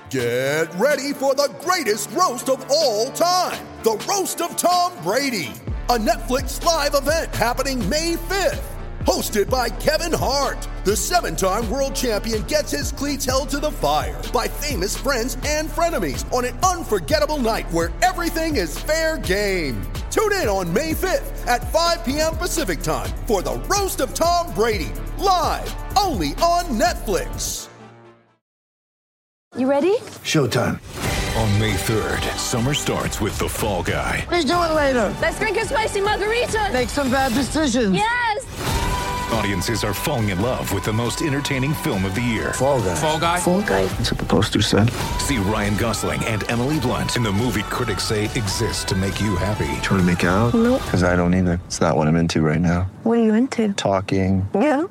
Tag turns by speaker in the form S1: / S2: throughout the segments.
S1: Get ready for the greatest roast of all time, the Roast of Tom Brady, a Netflix live event happening May 5th. Hosted by Kevin Hart, the 7-time world champion gets his cleats held to the fire by famous friends and frenemies on an unforgettable night where everything is fair game. Tune in on May 5th at 5 p.m. Pacific time for the Roast of Tom Brady, live only on Netflix.
S2: You ready?
S3: Showtime.
S4: On May 3rd, summer starts with The Fall Guy.
S3: What are you doing later?
S2: Let's drink a spicy margarita.
S3: Make some bad decisions.
S2: Yes!
S4: Audiences are falling in love with the most entertaining film of the year.
S3: Fall Guy.
S4: Fall Guy?
S2: Fall guy.
S3: That's what the poster said.
S4: See Ryan Gosling and Emily Blunt in the movie critics say exists to make you happy.
S3: Trying to make it out?
S2: Nope.
S3: Because I don't either. It's not what I'm into right now.
S2: What are you into?
S3: Talking.
S2: Yeah.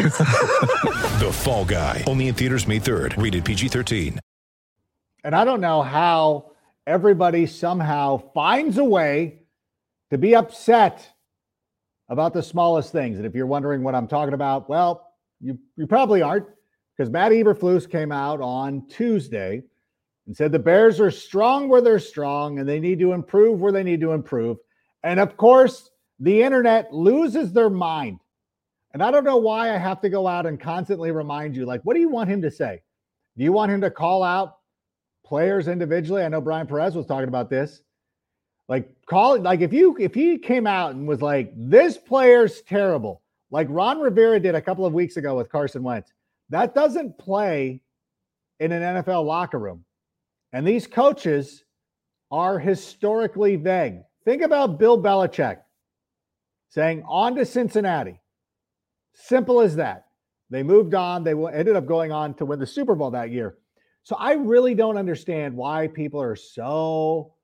S4: The Fall Guy. Only in theaters May 3rd. Rated PG-13.
S5: And I don't know how everybody somehow finds a way to be upset about the smallest things. And if you're wondering what I'm talking about, well, you probably aren't, because Matt Eberflus came out on Tuesday and said the Bears are strong where they're strong and they need to improve where they need to improve. And of course, the internet loses their mind. And I don't know why I have to go out and constantly remind you, like, what do you want him to say? Do you want him to call out players individually? I know Brian Perez was talking about this. Like, if he came out and was like, this player's terrible, like Ron Rivera did a couple of weeks ago with Carson Wentz, that doesn't play in an NFL locker room. And these coaches are historically vague. Think about Bill Belichick saying, on to Cincinnati. Simple as that. They moved on. They ended up going on to win the Super Bowl that year. So I really don't understand why people are so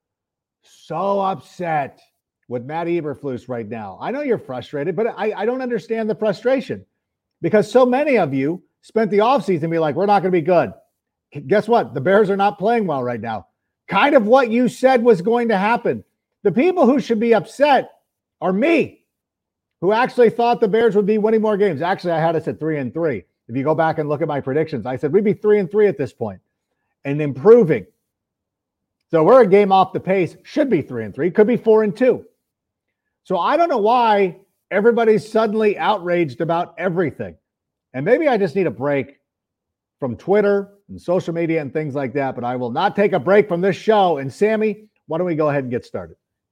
S5: upset with Matt Eberflus right now. I know you're frustrated, but I don't understand the frustration, because so many of you spent the offseason be like, we're not going to be good. Guess what? The Bears are not playing well right now. Kind of what you said was going to happen. The people who should be upset are me, who actually thought the Bears would be winning more games. Actually, I had us at 3-3. If you go back and look at my predictions, I said we'd be 3-3 at this point and improving. So we're a game off the pace. Should be 3-3. Could be 4-2. So I don't know why everybody's suddenly outraged about everything. And maybe I just need a break from Twitter and social media and things like that. But I will not take a break from this show. And Sammy, why don't we go ahead and get started?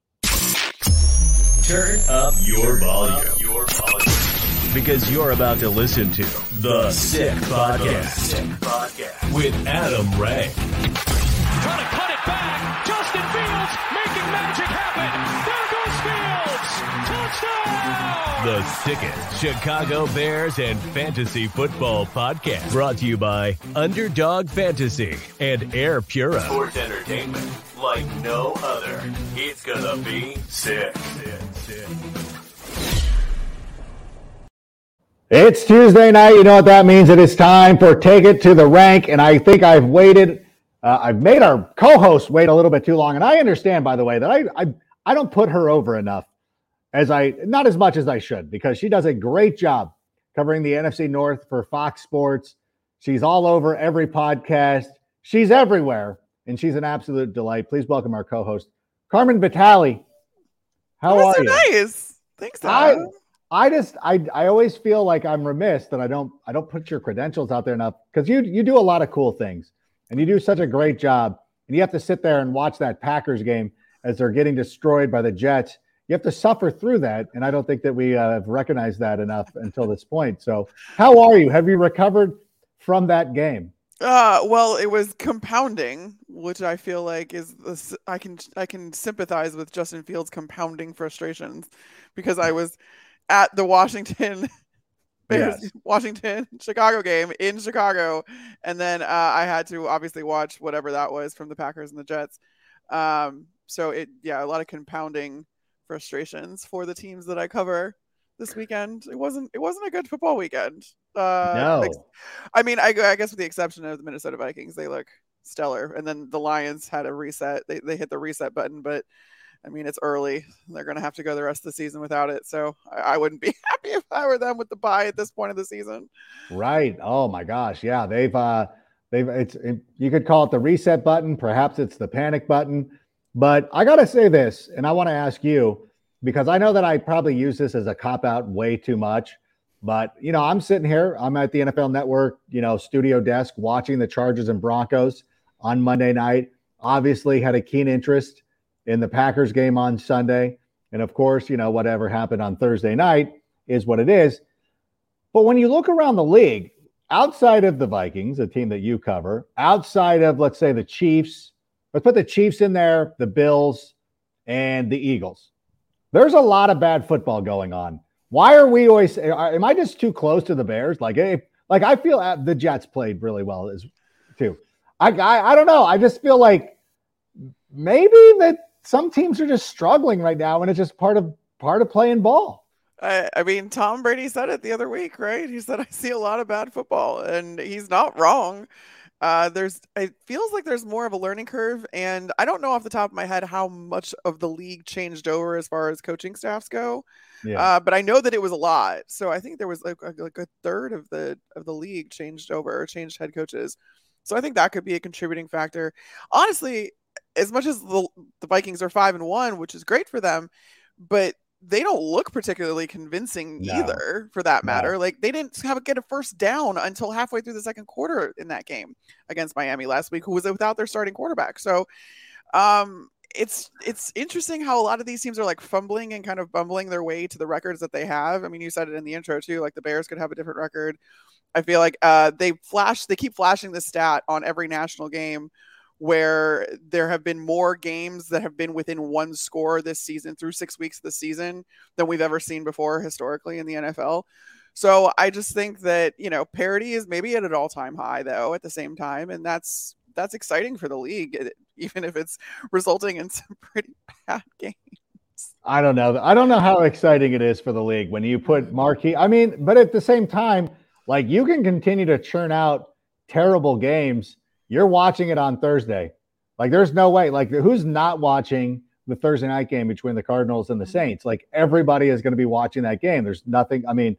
S6: Turn up your volume. Because you're about to listen to The Sick Podcast with Adam Ray.
S7: Trying to cut it back. Justin Fields making magic happen. There goes Fields. Touchdown.
S6: The sickest Chicago Bears and fantasy football podcast. Brought to you by Underdog Fantasy and Air Pura. Sports entertainment like no other. It's gonna be sick.
S5: It's Tuesday night. You know what that means. It is time for Take It to the Rank. And I think I've waited. I've made our co-host wait a little bit too long. And I understand, by the way, that I don't put her over enough, not as much as I should, because she does a great job covering the NFC North for Fox Sports. She's all over every podcast. She's everywhere. And she's an absolute delight. Please welcome our co-host, Carmen Vitale. How are you?
S8: Nice. Thanks, Adam.
S5: I always feel like I'm remiss that I don't put your credentials out there enough, because you do a lot of cool things and you do such a great job, and you have to sit there and watch that Packers game as they're getting destroyed by the Jets. You have to suffer through that, and I don't think that we have recognized that enough until this point. So how are you? Have you recovered from that game?
S8: Well, it was compounding, which I feel like I can sympathize with Justin Fields' compounding frustrations, because I was at the Washington Chicago game in Chicago, and then I had to obviously watch whatever that was from the Packers and the Jets. So a lot of compounding frustrations for the teams that I cover this weekend. It wasn't a good football weekend.
S5: No.
S8: I mean, I guess with the exception of the Minnesota Vikings, they look stellar, and then the Lions had a reset. They hit the reset button, but I mean, it's early. They're going to have to go the rest of the season without it. So I wouldn't be happy if I were them with the bye at this point of the season.
S5: Right. Oh my gosh. Yeah. They've You could call it the reset button. Perhaps it's the panic button. But I got to say this, and I want to ask you, because I know that I probably use this as a cop-out way too much. But, I'm sitting here. I'm at the NFL Network, studio desk watching the Chargers and Broncos on Monday night. Obviously had a keen interest in the Packers game on Sunday. And, of course, whatever happened on Thursday night is what it is. But when you look around the league, outside of the Vikings, a team that you cover, outside of, let's say, the Chiefs, let's put the Chiefs in there, the Bills, and the Eagles. There's a lot of bad football going on. Why are we always? Am I just too close to the Bears? I feel the Jets played really well too. I don't know. I just feel like maybe that some teams are just struggling right now, and it's just part of playing ball.
S8: I mean, Tom Brady said it the other week, right? He said, "I see a lot of bad football," and he's not wrong. It feels like there's more of a learning curve, and I don't know off the top of my head how much of the league changed over as far as coaching staffs go. Yeah. But I know that it was a lot. So I think there was like a third of the league changed head coaches. So I think that could be a contributing factor. Honestly, as much as the Vikings are 5-1, which is great for them, but they don't look particularly convincing either, for that matter. No. Like, they didn't get a first down until halfway through the second quarter in that game against Miami last week, who was without their starting quarterback. So it's interesting how a lot of these teams are like fumbling and kind of bumbling their way to the records that they have. I mean, you said it in the intro too, like the Bears could have a different record. I feel like they keep flashing the stat on every national game where there have been more games that have been within one score this season through 6 weeks of the season than we've ever seen before historically in the NFL. So I just think that, parity is maybe at an all-time high though at the same time. And that's exciting for the league, even if it's resulting in some pretty bad games.
S5: I don't know. I don't know how exciting it is for the league when you put marquee. I mean, but at the same time, like, you can continue to churn out terrible games. You're watching it on Thursday. Like, there's no way. Like, who's not watching the Thursday night game between the Cardinals and the Saints? Like, everybody is going to be watching that game. There's nothing. I mean,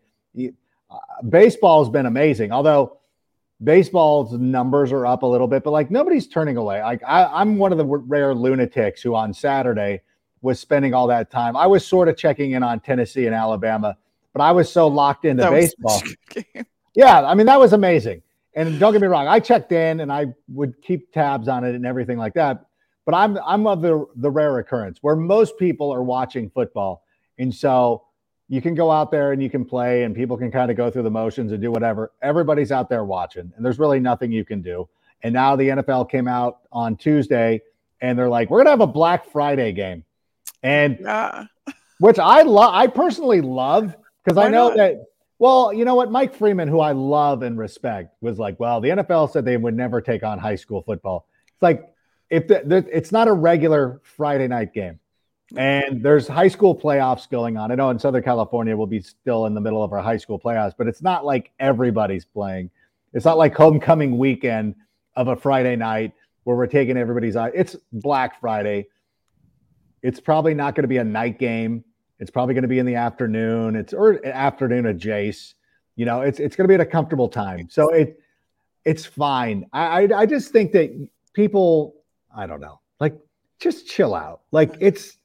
S5: baseball has been amazing. Although baseball's numbers are up a little bit, but like, nobody's turning away. Like, I'm one of the rare lunatics who on Saturday was spending all that time. I was sort of checking in on Tennessee and Alabama, but I was so locked into baseball. Yeah, I mean, that was amazing. And don't get me wrong, I checked in and I would keep tabs on it and everything like that. But I'm of the rare occurrence where most people are watching football. And so you can go out there and you can play and people can kind of go through the motions and do whatever. Everybody's out there watching and there's really nothing you can do. And now the NFL came out on Tuesday and they're like, we're going to have a Black Friday game. And which I personally love, because I know that, well, you know what? Mike Freeman, who I love and respect, was like, well, the NFL said they would never take on high school football. It's like, it's not a regular Friday night game. And there's high school playoffs going on. I know in Southern California, we'll be still in the middle of our high school playoffs, but it's not like everybody's playing. It's not like homecoming weekend of a Friday night where we're taking everybody's eye. It's Black Friday. It's probably not going to be a night game. It's probably going to be in the afternoon. Or afternoon at Jace. It's going to be at a comfortable time. So it's fine. I just think that people, I don't know, like, just chill out. Like,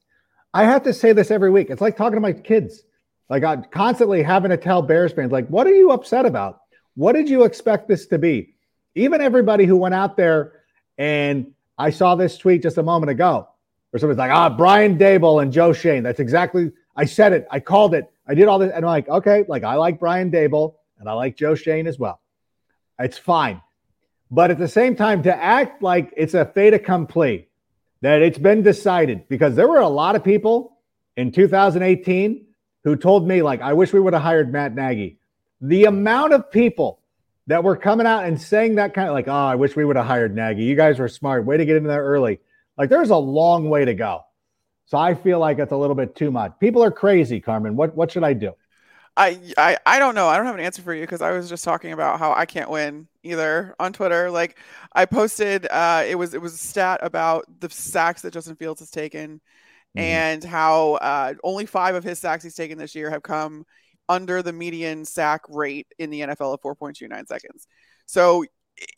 S5: I have to say this every week. It's like talking to my kids. Like, I'm constantly having to tell Bears fans, like, what are you upset about? What did you expect this to be? Even everybody who went out there, and I saw this tweet just a moment ago, where somebody's like, Brian Daboll and Joe Schoen. That's exactly, I said it. I called it. I did all this. And I'm like, okay, like, I like Brian Daboll and I like Joe Schoen as well. It's fine. But at the same time, to act like it's a fait accompli, that it's been decided, because there were a lot of people in 2018 who told me, like, I wish we would have hired Matt Nagy. The amount of people that were coming out and saying that kind of like, I wish we would have hired Nagy. You guys were smart. Way to get in there early. Like, there's a long way to go. So I feel like it's a little bit too much. People are crazy, Carmen. What should I do?
S8: I don't know. I don't have an answer for you, because I was just talking about how I can't win either on Twitter. Like, I posted, it was a stat about the sacks that Justin Fields has taken, and how only 5 of his sacks he's taken this year have come under the median sack rate in the NFL of 4.29 seconds. So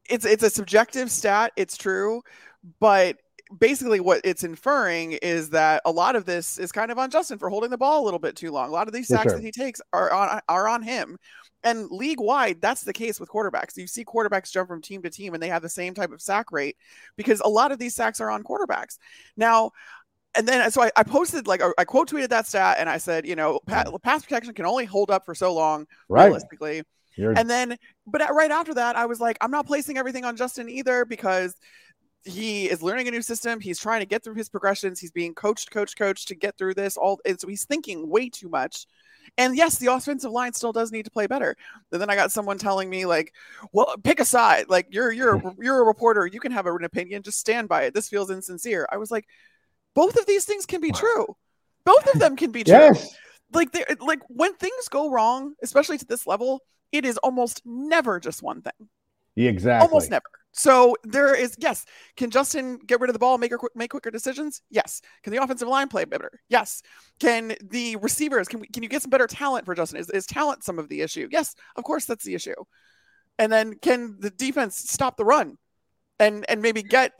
S8: it's a subjective stat. It's true, but basically what it's inferring is that a lot of this is kind of on Justin for holding the ball a little bit too long. A lot of these sacks that he takes are on him. And league wide, that's the case with quarterbacks. You see quarterbacks jump from team to team and they have the same type of sack rate because a lot of these sacks are on quarterbacks. Now, and then so I posted, like, I quote tweeted that stat and I said, pass protection can only hold up for so long, realistically. And then, but right after that, I was like, I'm not placing everything on Justin either because he is learning a new system. He's trying to get through his progressions. He's being coached to get through this all. And so he's thinking way too much. And yes, the offensive line still does need to play better. And then I got someone telling me, like, well, pick a side. Like, you're a reporter. You can have an opinion. Just stand by it. This feels insincere. I was like, both of these things can be true. Both of them can be true.
S5: Yes.
S8: Like when things go wrong, especially to this level, it is almost never just one thing.
S5: Exactly.
S8: Almost never. So there is, yes. Can Justin get rid of the ball, make quicker decisions? Yes. Can the offensive line play better? Yes. Can the receivers, can you get some better talent for Justin? Is talent some of the issue? Yes, of course that's the issue. And then can the defense stop the run and maybe get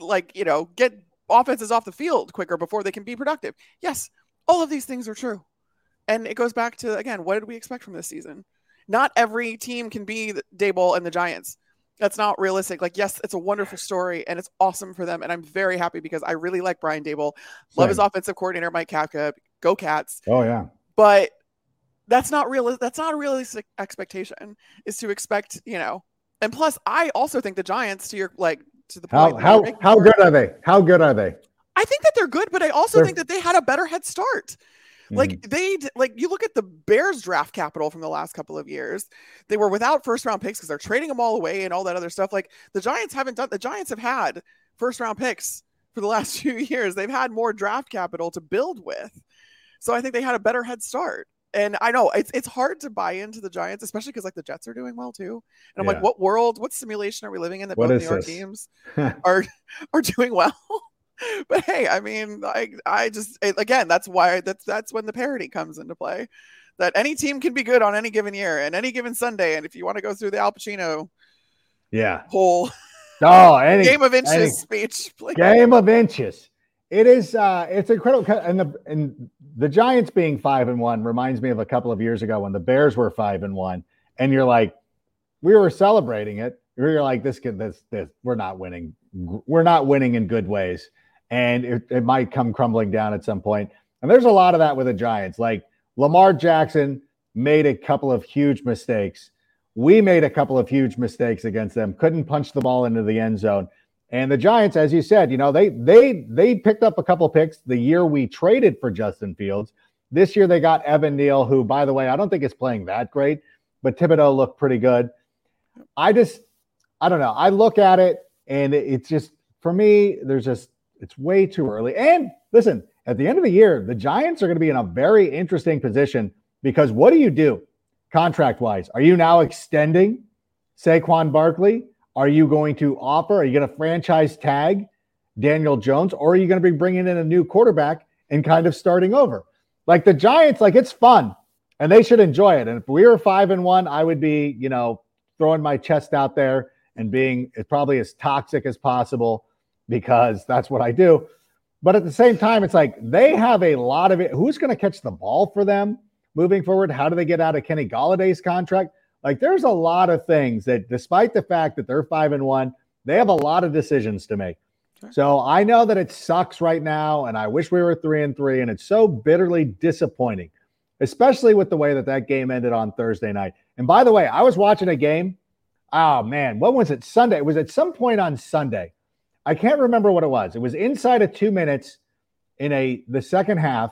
S8: offenses off the field quicker before they can be productive? Yes. All of these things are true. And it goes back to, again, what did we expect from this season? Not every team can be Daboll and the Giants. That's not realistic. Like, yes, it's a wonderful story and it's awesome for them. And I'm very happy because I really like Brian Daboll. Love his offensive coordinator, Mike Kafka. Go Cats.
S5: Oh yeah.
S8: But that's not real. That's not a realistic expectation, is to expect, and plus I also think the Giants, to the point.
S5: How good are they? How good are they?
S8: I think that they're good, but I also think that they had a better head start. Like you look at the Bears draft capital from the last couple of years, they were without first round picks because they're trading them all away and all that other stuff. Like the Giants have had first round picks for the last few years. They've had more draft capital to build with. So I think they had a better head start. And I know it's hard to buy into the Giants, especially because the Jets are doing well too. And I'm like, what simulation are we living in that both New York teams are doing well? But hey, I mean, I just, again, that's why that's when the parity comes into play, that any team can be good on any given year and any given Sunday. And if you want to go through the Al Pacino whole game of inches speech,
S5: game of inches, it is it's incredible. And the Giants being 5-1 reminds me of a couple of years ago when the Bears were 5-1, and you're like, we were celebrating it. You're like, this we're not winning. We're not winning in good ways. And it might come crumbling down at some point. And there's a lot of that with the Giants. Like Lamar Jackson made a couple of huge mistakes. We made a couple of huge mistakes against them. Couldn't punch the ball into the end zone. And the Giants, as you said, they picked up a couple of picks the year we traded for Justin Fields. This year they got Evan Neal, who, by the way, I don't think is playing that great, but Thibodeau looked pretty good. I don't know. I look at it and it's just, for me, it's way too early. And listen, at the end of the year, the Giants are going to be in a very interesting position because what do you do contract-wise? Are you now extending Saquon Barkley? Are you going to offer? Are you going to franchise tag Daniel Jones? Or are you going to be bringing in a new quarterback and kind of starting over? Like the Giants, it's fun and they should enjoy it. And if we were 5-1, I would be, throwing my chest out there and being probably as toxic as possible because that's what I do. But at the same time, it's like they have a lot of it. Who's going to catch the ball for them moving forward? How do they get out of Kenny Galladay's contract? Like there's a lot of things that, despite the fact that they're 5-1, they have a lot of decisions to make. Sure. So I know that it sucks right now, and I wish we were 3-3, and it's so bitterly disappointing, especially with the way that game ended on Thursday night. And by the way, I was watching a game. Oh, man, what was it? Sunday. It was at some point on Sunday. I can't remember what it was. It was inside of 2 minutes in the second half,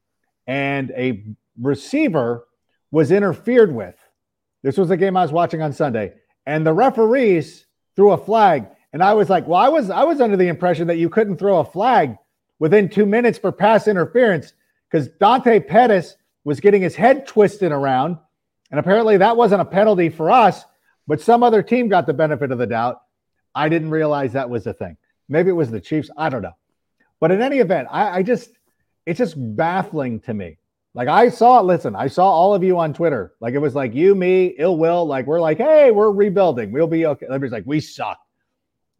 S5: and a receiver was interfered with. This was the game I was watching on Sunday, and the referees threw a flag. And I was like, well, I was under the impression that you couldn't throw a flag within 2 minutes for pass interference because Dante Pettis was getting his head twisted around, and apparently that wasn't a penalty for us, but some other team got the benefit of the doubt. I didn't realize that was a thing. Maybe it was the Chiefs. I don't know. But in any event, it's just baffling to me. Like I saw all of you on Twitter. Like it was like you, me, Ill Will. Like we're like, hey, we're rebuilding. We'll be okay. Everybody's like, we suck.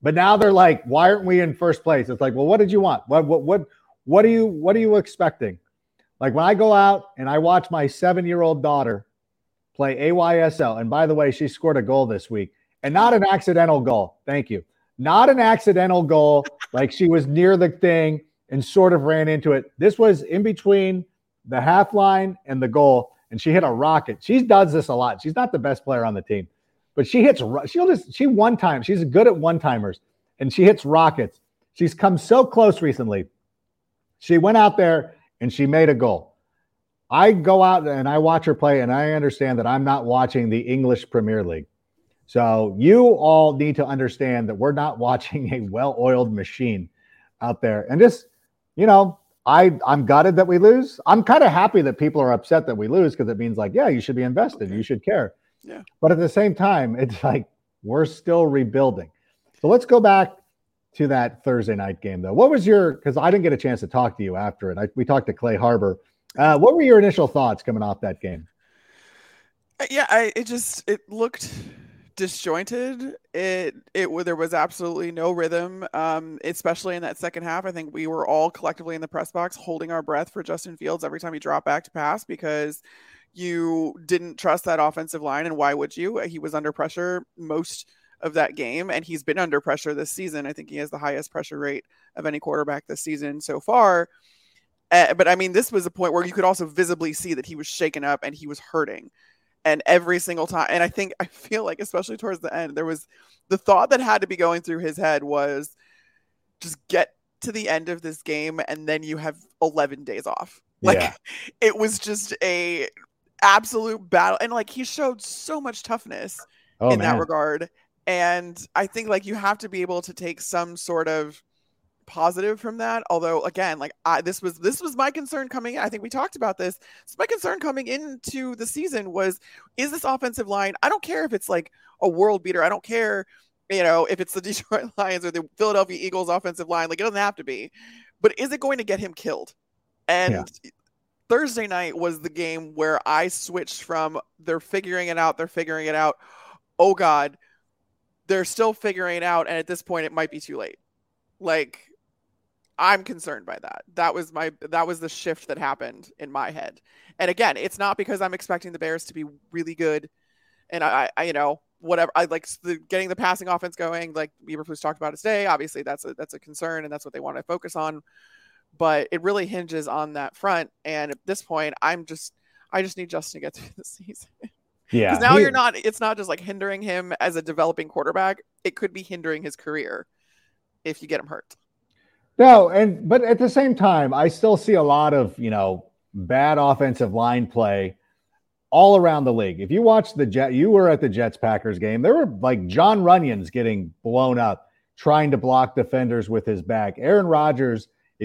S5: But now they're like, why aren't we in first place? It's like, well, what did you want? What are you expecting? Like when I go out and I watch my 7-year-old daughter play AYSL, and by the way, she scored a goal this week, and not an accidental goal. Thank you. Not an accidental goal, like she was near the thing and sort of ran into it. This was in between the half line and the goal, and she hit a rocket. She does this a lot. She's not the best player on the team, but she hits. She one time. She's good at one-timers, and she hits rockets. She's come so close recently. She went out there and she made a goal. I go out and I watch her play, and I understand that I'm not watching the English Premier League. So you all need to understand that we're not watching a well-oiled machine out there. And just, I'm gutted that we lose. I'm kind of happy that people are upset that we lose because it means like, yeah, you should be invested. You should care.
S8: Yeah.
S5: But at the same time, it's like we're still rebuilding. So let's go back to that Thursday night game, though. What was because I didn't get a chance to talk to you after it. We talked to Clay Harbor. What were your initial thoughts coming off that game?
S8: Yeah, it looked disjointed. There was absolutely no rhythm, especially in that second half. I think we were all collectively in the press box holding our breath for Justin Fields every time he dropped back to pass because you didn't trust that offensive line. And why would you? He was under pressure most of that game, and he's been under pressure this season. I think he has the highest pressure rate of any quarterback this season so far. But I mean, this was a point where you could also visibly see that he was shaken up and he was hurting. And every single time, and I feel like, especially towards the end, there was the thought that had to be going through his head was just get to the end of this game and then you have 11 days off. Like It was just a absolute battle. And like he showed so much toughness in that regard. And I think like you have to be able to take some sort of positive from that. Although again, like this was my concern coming in. I think we talked about this. So my concern coming into the season was, is this offensive line? I don't care if it's like a world beater. I don't care, if it's the Detroit Lions or the Philadelphia Eagles offensive line. Like it doesn't have to be, but is it going to get him killed? And Thursday night was the game where I switched from they're figuring it out. Oh God, they're still figuring it out. And at this point it might be too late. Like, I'm concerned by that. That was the shift that happened in my head. And again, it's not because I'm expecting the Bears to be really good. And I whatever. I like getting the passing offense going, like Eberflus talked about today. Obviously that's a concern and that's what they want to focus on. But it really hinges on that front. And at this point, I just need Justin to get through the season.
S5: Yeah.
S8: Because now it's not just like hindering him as a developing quarterback. It could be hindering his career if you get him hurt.
S5: No, but at the same time, I still see a lot of, bad offensive line play all around the league. If you watch you were at the Jets-Packers game, there were like John Runyon's getting blown up trying to block defenders with his back. Aaron Rodgers, I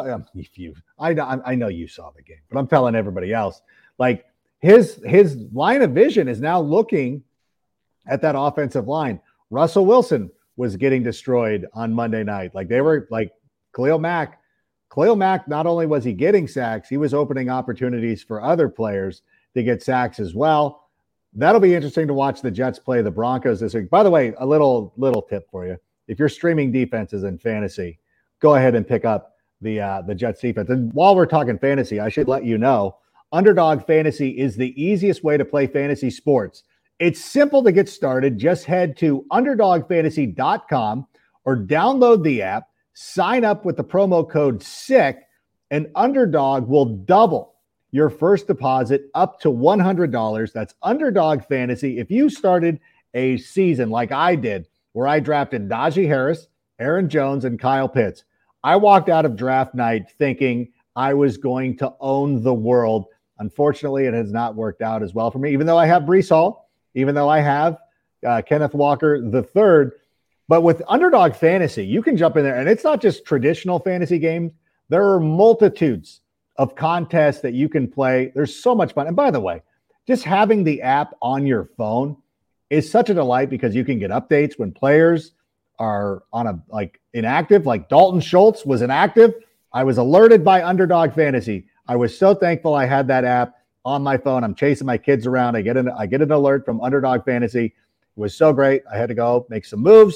S5: know you saw the game, but I'm telling everybody else, like his line of vision is now looking at that offensive line. Russell Wilson was getting destroyed on Monday night. Like they were like Khalil Mack, not only was he getting sacks, he was opening opportunities for other players to get sacks as well. That'll be interesting to watch the Jets play the Broncos this week. By the way, a little tip for you. If you're streaming defenses in fantasy, go ahead and pick up the Jets defense. And while we're talking fantasy, I should let you know, Underdog Fantasy is the easiest way to play fantasy sports. It's simple to get started. Just head to underdogfantasy.com or download the app, sign up with the promo code SICK, and Underdog will double your first deposit up to $100. That's Underdog Fantasy. If you started a season like I did, where I drafted Najee Harris, Aaron Jones, and Kyle Pitts, I walked out of draft night thinking I was going to own the world. Unfortunately, it has not worked out as well for me, even though I have Breece Hall, even though I have Kenneth Walker III. But with Underdog Fantasy, you can jump in there, and it's not just traditional fantasy games. There are multitudes of contests that you can play. There's so much fun. And by the way, just having the app on your phone is such a delight because you can get updates when players are inactive. Like Dalton Schultz was inactive. I was alerted by Underdog Fantasy. I was so thankful I had that app on my phone. I'm chasing my kids around. I get an alert from Underdog Fantasy. It was so great. I had to go make some moves.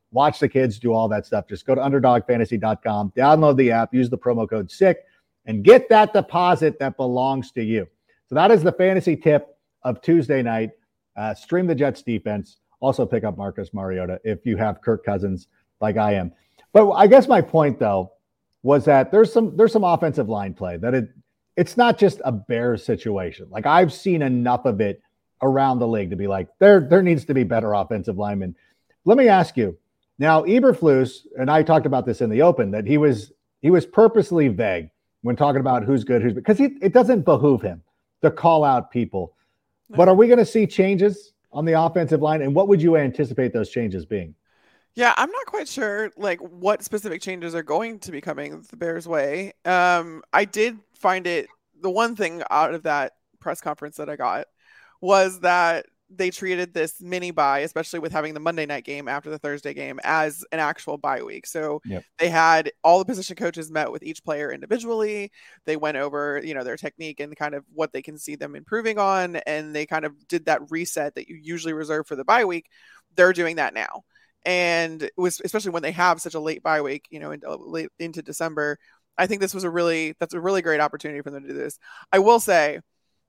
S5: watch the kids, do all that stuff. Just go to underdogfantasy.com, download the app, use the promo code SICK, and get that deposit that belongs to you. So that is the fantasy tip of Tuesday night. Stream the Jets defense. Also pick up Marcus Mariota if you have Kirk Cousins like I am. But I guess my point, though, was that there's some offensive line play, that it's not just a Bears situation. Like, I've seen enough of it around the league to be like, there needs to be better offensive linemen. Let me ask you, now, Eberflus, and I talked about this in the open, that he was purposely vague when talking about who's good, because it doesn't behoove him to call out people. But are we going to see changes on the offensive line? And what would you anticipate those changes being?
S8: Yeah, I'm not quite sure like what specific changes are going to be coming the Bears' way. I did find the one thing out of that press conference that I got was that they treated this mini bye, especially with having the Monday night game after the Thursday game, as an actual bye week. So They had all the position coaches met with each player individually. They went over, their technique and kind of what they can see them improving on. And they kind of did that reset that you usually reserve for the bye week. They're doing that now. And it was, especially when they have such a late bye week, late into December, I think that's a really great opportunity for them to do this. I will say,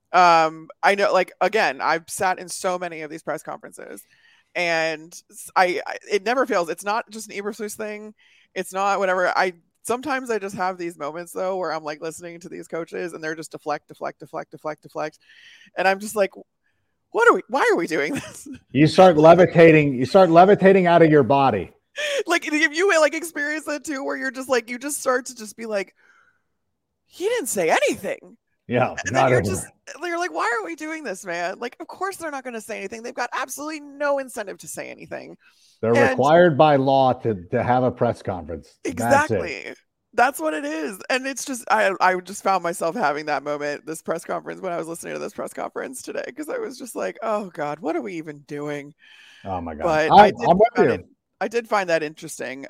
S8: I know, like, again, I've sat in so many of these press conferences, and it never fails. It's not just an Eberflus thing. It's not whatever. Sometimes I just have these moments though, where I'm like listening to these coaches and they're just deflect. And I'm just like, why are we doing this?
S5: You start levitating out of your body.
S8: Like, if you like experience that too, where you're just like, you just start to just be like, he didn't say anything.
S5: Yeah.
S8: And then you're like, why are we doing this, man? Like, of course they're not going to say anything. They've got absolutely no incentive to say anything.
S5: They're required by law to have a press conference.
S8: Exactly. That's what it is. And it's just, I just found myself having that moment, this press conference, when I was listening to this press conference today, because I was just like, oh God, what are we even doing?
S5: Oh my God.
S8: But I did find that interesting.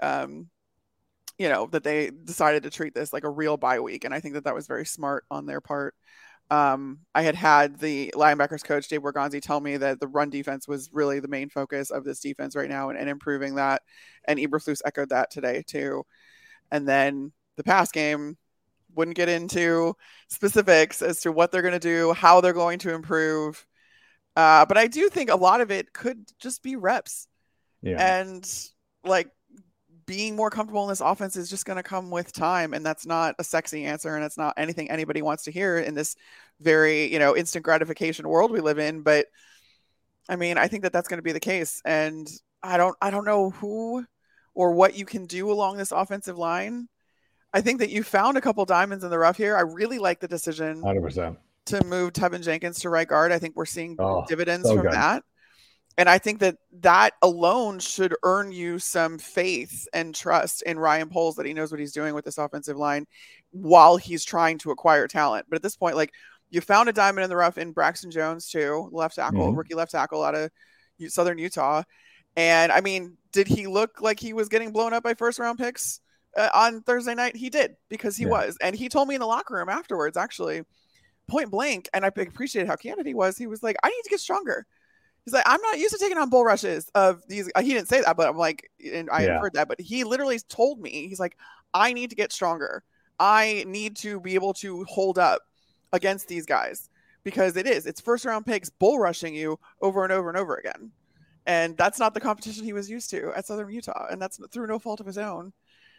S8: That they decided to treat this like a real bye week. And I think that was very smart on their part. I had the linebackers coach, Dave Borgonzi, tell me that the run defense was really the main focus of this defense right now and improving that. And Eberflus echoed that today too. And then the pass game wouldn't get into specifics as to what they're going to do, how they're going to improve. But I do think a lot of it could just be reps. Yeah. And like, being more comfortable in this offense is just going to come with time. And that's not a sexy answer. And it's not anything anybody wants to hear in this very, instant gratification world we live in. But I mean, I think that that's going to be the case. And I don't know who or what you can do along this offensive line. I think that you found a couple diamonds in the rough here. I really like the decision
S5: 100%
S8: to move Tevin Jenkins to right guard. I think we're seeing dividends from that. And I think that alone should earn you some faith and trust in Ryan Poles, that he knows what he's doing with this offensive line while he's trying to acquire talent. But at this point, like, you found a diamond in the rough in Braxton Jones too, left tackle, rookie left tackle out of Southern Utah. And I mean, did he look like he was getting blown up by first round picks on Thursday night? He did, because he was. And he told me in the locker room afterwards, actually, point blank, and I appreciated how candid he was. He was like, I need to get stronger. He's like, I'm not used to taking on bull rushes of these. He didn't say that, but I'm like, and I heard that, but he literally told me, he's like, I need to get stronger. I need to be able to hold up against these guys, because it's first round picks bull rushing you over and over and over again. And that's not the competition he was used to at Southern Utah. And that's through no fault of his own.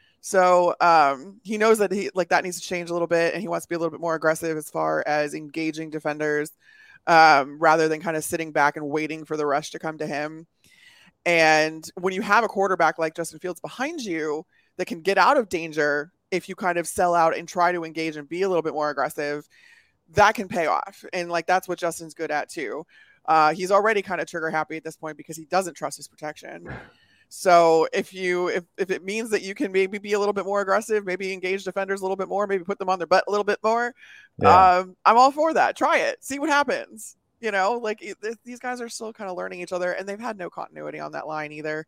S8: So he knows that that needs to change a little bit, and he wants to be a little bit more aggressive as far as engaging defenders, rather than kind of sitting back and waiting for the rush to come to him. And when you have a quarterback like Justin Fields behind you that can get out of danger, if you kind of sell out and try to engage and be a little bit more aggressive, that can pay off. And like, that's what Justin's good at too. He's already kind of trigger happy at this point because he doesn't trust his protection. So if it means that you can maybe be a little bit more aggressive, maybe engage defenders a little bit more, maybe put them on their butt a little bit more, I'm all for that. Try it. See what happens. Like, these guys are still kind of learning each other, and they've had no continuity on that line either.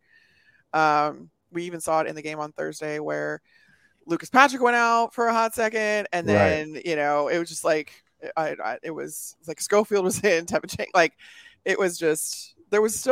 S8: We even saw it in the game on Thursday where Lucas Patrick went out for a hot second, and then, it was just like, it was like Schofield was in, Tevin Jenkins, like, it was just, there was still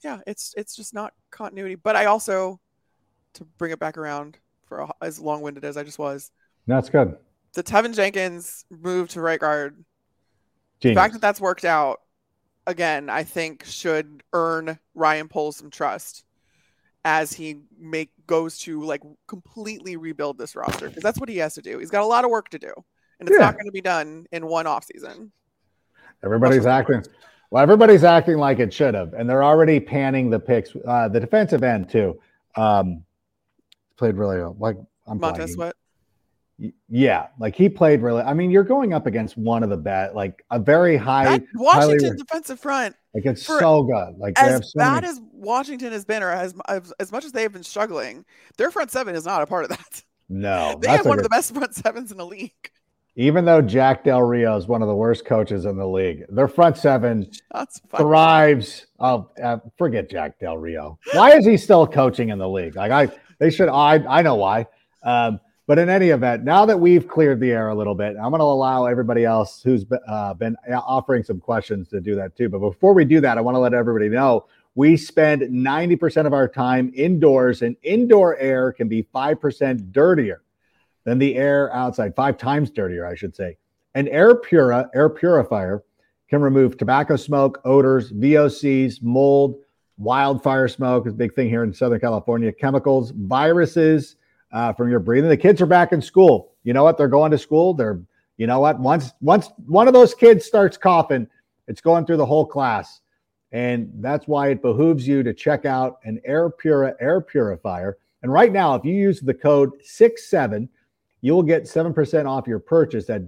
S8: yeah, it's just not continuity. But I also, to bring it back around for as long-winded as I just was,
S5: That's good.
S8: The Tevin Jenkins move to right guard,
S5: Genius.
S8: the fact that that's worked out, again, I think should earn Ryan Poles some trust as he goes to like completely rebuild this roster, because that's what he has to do. He's got a lot of work to do, and it's not going to be done in one offseason.
S5: Everybody's acting like it should have, and they're already panning the picks. The defensive end too played really well. Like
S8: Montez Sweat.
S5: Yeah, like he played really. I mean, you're going up against one of the best, like a very high
S8: Washington defensive front.
S5: Like it's so good. Like
S8: as bad as Washington has been, or as much as they have been struggling, their front seven is not a part of that.
S5: No,
S8: they have one of the best front sevens in the league.
S5: Even though Jack Del Rio is one of the worst coaches in the league, their front seven thrives. Oh, forget Jack Del Rio. Why is he still coaching in the league? Like I know why. But in any event, now that we've cleared the air a little bit, I'm going to allow everybody else who's been offering some questions to do that too. But before we do that, I want to let everybody know we spend 90% of our time indoors, and indoor air can be 5% dirtier than the air outside, 5 times dirtier, I should say. An air purifier can remove tobacco smoke, odors, VOCs, mold, wildfire smoke is a big thing here in Southern California, chemicals, viruses, from your breathing. The kids are back in school. You know what? They're going to school. Once one of those kids starts coughing, it's going through the whole class. And that's why it behooves you to check out an air purifier. And right now, if you use the code 67, you will get 7% off your purchase at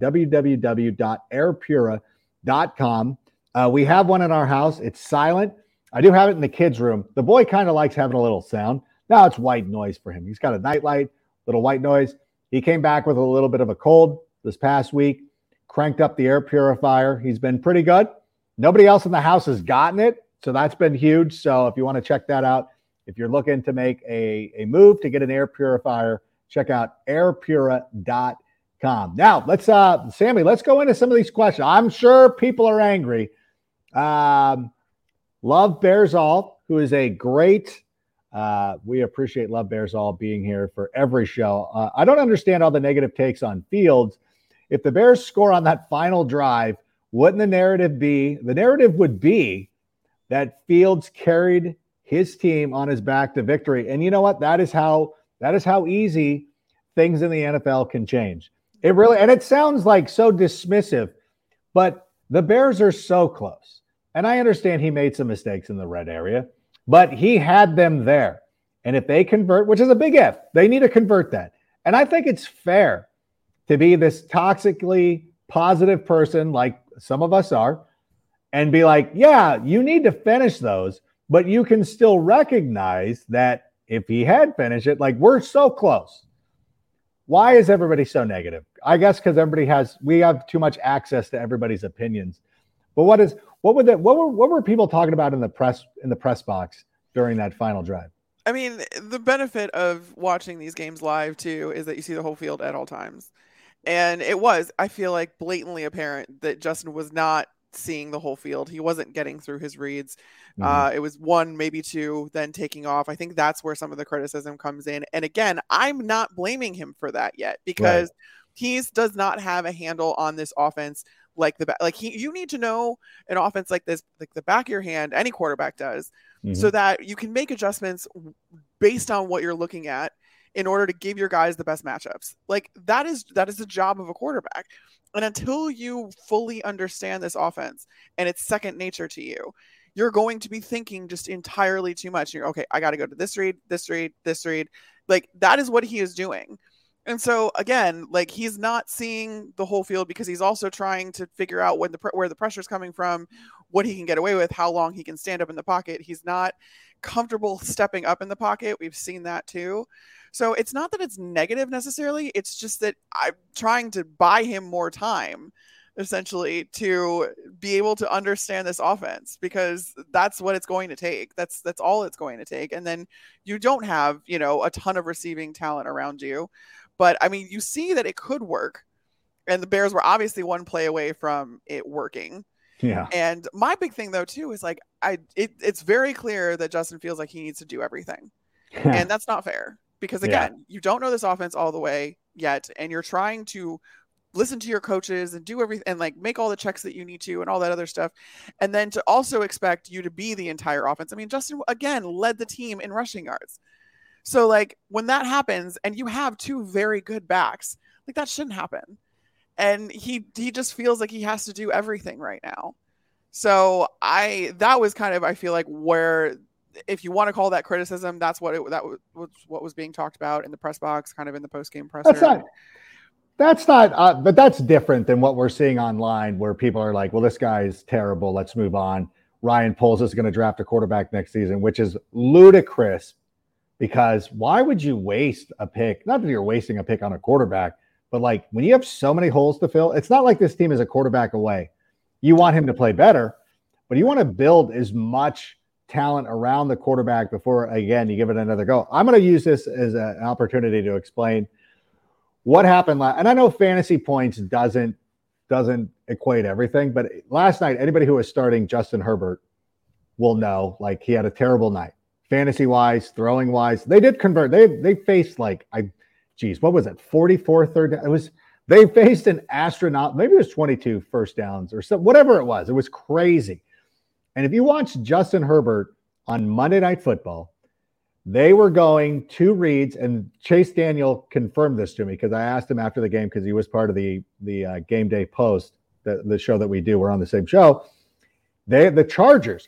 S5: www.airpura.com. We have one in our house. It's silent. I do have it in the kids' room. The boy kind of likes having a little sound. Now it's white noise for him. He's got a nightlight, little white noise. He came back with a little bit of a cold this past week, cranked up the air purifier. He's been pretty good. Nobody else in the house has gotten it, so that's been huge. So if you want to check that out, if you're looking to make a move to get an air purifier, check out airpura.com. Now, Sammy, let's go into some of these questions. I'm sure people are angry. Love Bearsall, who is a great we appreciate Love Bearsall being here for every show. I don't understand all the negative takes on Fields. If the Bears score on that final drive, wouldn't the narrative be? The narrative would be that Fields carried his team on his back to victory. And you know what? That is how easy things in the NFL can change. It really, and it sounds like so dismissive, but the Bears are so close. And I understand he made some mistakes in the red area, but he had them there. And if they convert, which is a big if, they need to convert that. And I think it's fair to be this toxically positive person like some of us are and be like, yeah, you need to finish those, but you can still recognize that if he had finished it, like we're so close. Why is everybody so negative? I guess because we have too much access to everybody's opinions. But what were people talking about in the press box during that final drive?
S8: I mean, the benefit of watching these games live too is that you see the whole field at all times. And I feel like, blatantly apparent that Justin was not seeing the whole field. He wasn't getting through his reads. It was 1, maybe 2, then taking off. I think that's where some of the criticism comes in. And again, I'm not blaming him for that yet, because he does not have a handle on this offense you need to know an offense like this, like the back of your hand, any quarterback does, so that you can make adjustments based on what you're looking at in order to give your guys the best matchups. Like that is the job of a quarterback. And until you fully understand this offense and it's second nature to you, you're going to be thinking just entirely too much. You're okay. I got to go to this read, this read, this read. Like that is what he is doing. And so again, like he's not seeing the whole field because he's also trying to figure out where the pressure is coming from, what he can get away with, how long he can stand up in the pocket. He's not comfortable stepping up in the pocket. We've seen that too. So it's not that it's negative necessarily. It's just that I'm trying to buy him more time, essentially, to be able to understand this offense, because that's what it's going to take. That's all it's going to take. And then you don't have, a ton of receiving talent around you. But I mean, you see that it could work, and the Bears were obviously one play away from it working.
S5: Yeah.
S8: And my big thing though too is like it's very clear that Justin feels like he needs to do everything. And that's not fair because again, you don't know this offense all the way yet, and you're trying to listen to your coaches and do everything and like make all the checks that you need to and all that other stuff. And then to also expect you to be the entire offense. I mean, Justin again led the team in rushing yards. So like when that happens and you have two very good backs, like that shouldn't happen. And he just feels like he has to do everything right now. So that was kind of, I feel like where, if you want to call that criticism, that's what what was being talked about in the press box, kind of in the post-game presser.
S5: That's not, but that's different than what we're seeing online where people are like, well, this guy's terrible. Let's move on. Ryan Poles is going to draft a quarterback next season, which is ludicrous because why would you waste a pick? Not that you're wasting a pick on a quarterback, but like when you have so many holes to fill, it's not like this team is a quarterback away. You want him to play better, but you want to build as much talent around the quarterback before, again, you give it another go. I'm going to use this as an opportunity to explain what happened and I know fantasy points doesn't equate everything, but last night, anybody who was starting Justin Herbert will know, like, he had a terrible night. Fantasy-wise, throwing-wise. They did convert. They faced, like, what was it, 44 third down? They faced an astronaut, maybe it was 22 first downs or so, whatever it was. It was crazy. And if you watch Justin Herbert on Monday Night Football, they were going two reads, and Chase Daniel confirmed this to me because I asked him after the game because he was part of the Game Day Post, the show that we do. We're on the same show. The Chargers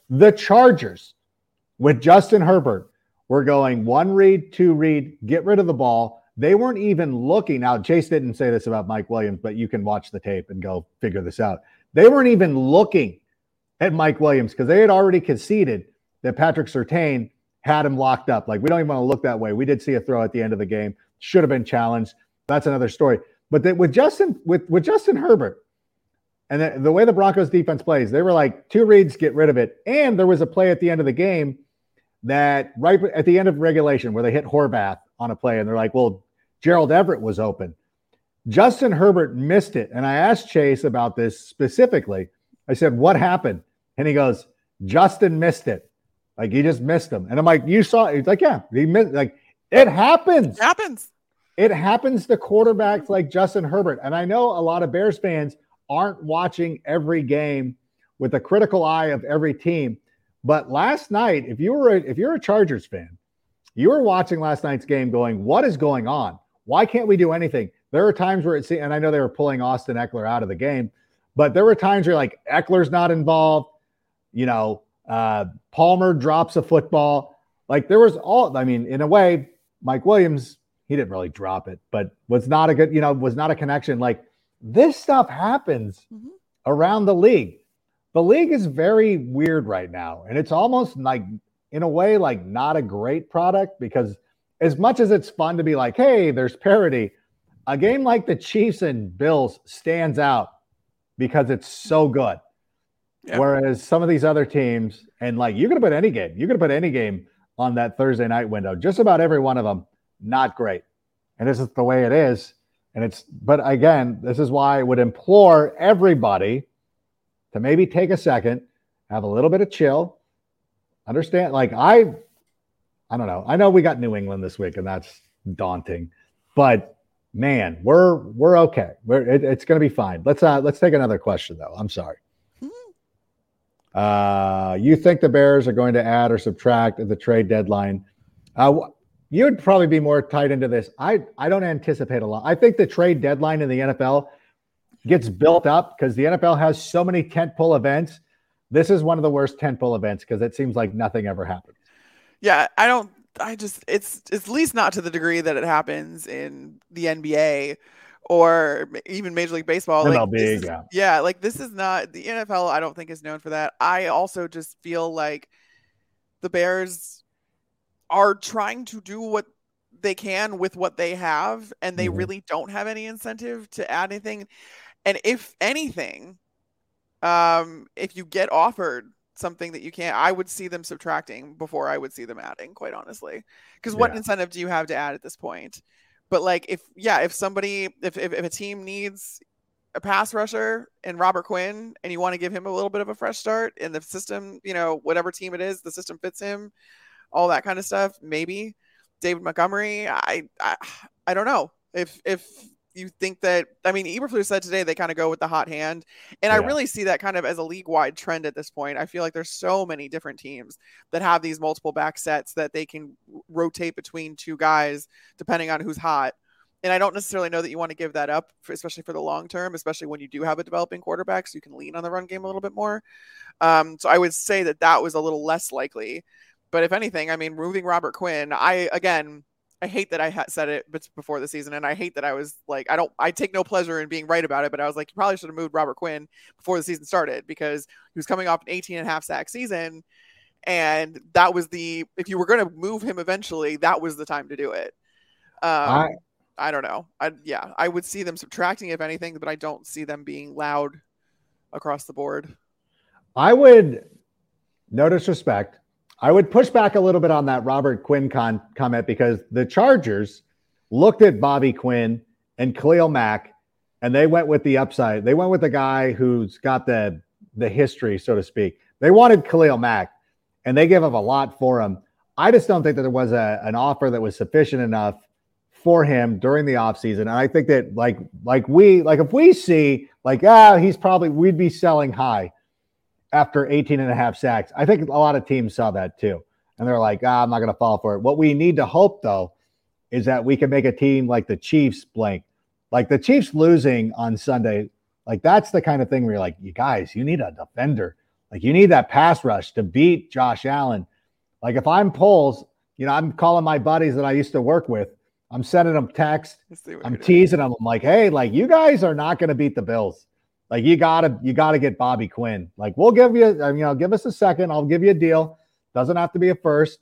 S5: with Justin Herbert were going one read, two read, get rid of the ball. They weren't even looking. Now, Chase didn't say this about Mike Williams, but you can watch the tape and go figure this out. They weren't even looking at Mike Williams because they had already conceded that Patrick Surtain had him locked up. Like, we don't even want to look that way. We did see a throw at the end of the game. Should have been challenged. That's another story. But with Justin Herbert and the way the Broncos defense plays, they were like two reads, get rid of it. And there was a play at the end of the game that right at the end of regulation where they hit Horvath on a play and they're like, well, Gerald Everett was open. Justin Herbert missed it. And I asked Chase about this specifically. I said, what happened? And he goes, Justin missed it. Like, he just missed him. And I'm like, you saw it? He's like, yeah, he missed. Like, it happens. It happens to quarterbacks like Justin Herbert. And I know a lot of Bears fans aren't watching every game with a critical eye of every team. But last night, if you're a Chargers fan, you were watching last night's game going, what is going on? Why can't we do anything? There are times where and I know they were pulling Austin Eckler out of the game, but there were times where like Eckler's not involved, Palmer drops a football. Like, there was in a way, Mike Williams, he didn't really drop it, but was not a connection. Like, this stuff happens around the league. The league is very weird right now. And it's almost like, in a way, like not a great product because as much as it's fun to be like, hey, there's parity, a game like the Chiefs and Bills stands out because it's so good. Yeah. Whereas some of these other teams, and like you're going to put any game on that Thursday night window, just about every one of them, not great. And this is the way it is. But again, this is why I would implore everybody to maybe take a second, have a little bit of chill, understand. Like, I don't know. I know we got New England this week and that's daunting, but man, we're okay. It's going to be fine. Let's take another question though. I'm sorry. You think the Bears are going to add or subtract at the trade deadline? You'd probably be more tied into this. I don't anticipate a lot. I think the trade deadline in the NFL gets built up because the NFL has so many tentpole events. This is one of the worst tentpole events because it seems like nothing ever happens.
S8: Yeah, it's at least not to the degree that it happens in the NBA or even Major League Baseball.
S5: MLB,
S8: yeah, like this is not the NFL. I don't think is known for that. I also just feel like the Bears are trying to do what they can with what they have, and they really don't have any incentive to add anything. And if anything, if you get offered something that you can't, I would see them subtracting before I would see them adding, quite honestly. Because what incentive do you have to add at this point? But like, if a team needs a pass rusher in Robert Quinn and you want to give him a little bit of a fresh start in the system, whatever team it is, the system fits him, all that kind of stuff. Maybe David Montgomery. I don't know if you think that, Eberflus said today they kind of go with the hot hand. And I really see that kind of as a league-wide trend at this point. I feel like there's so many different teams that have these multiple back sets that they can rotate between two guys depending on who's hot. And I don't necessarily know that you want to give that up, especially for the long term, especially when you do have a developing quarterback, so you can lean on the run game a little bit more. So I would say that was a little less likely. But if anything, moving Robert Quinn, I hate that I said it before the season, and I hate that I was like, I take no pleasure in being right about it, but I was like, you probably should have moved Robert Quinn before the season started, because he was coming off an 18.5 sack season, and that was if you were going to move him eventually, that was the time to do it. I don't know. I would see them subtracting, if anything, but I don't see them being loud across the board. I would,
S5: no disrespect, I would push back a little bit on that Robert Quinn comment, because the Chargers looked at Bobby Quinn and Khalil Mack, and they went with the upside. They went with the guy who's got the history, so to speak. They wanted Khalil Mack, and they gave up a lot for him. I just don't think that there was an offer that was sufficient enough for him during the offseason. And I think that if we see we'd be selling high after 18.5 sacks. I think a lot of teams saw that too. And they're like, I'm not going to fall for it. What we need to hope, though, is that we can make a team like the Chiefs blank. Like the Chiefs losing on Sunday, like that's the kind of thing where you're like, you guys, you need a defender. Like you need that pass rush to beat Josh Allen. Like if I'm Poles, I'm calling my buddies that I used to work with. I'm sending them texts. I'm teasing them. I'm like, hey, like you guys are not going to beat the Bills. Like you gotta get Bobby Quinn. Like we'll give you, give us a second. I'll give you a deal. Doesn't have to be a first.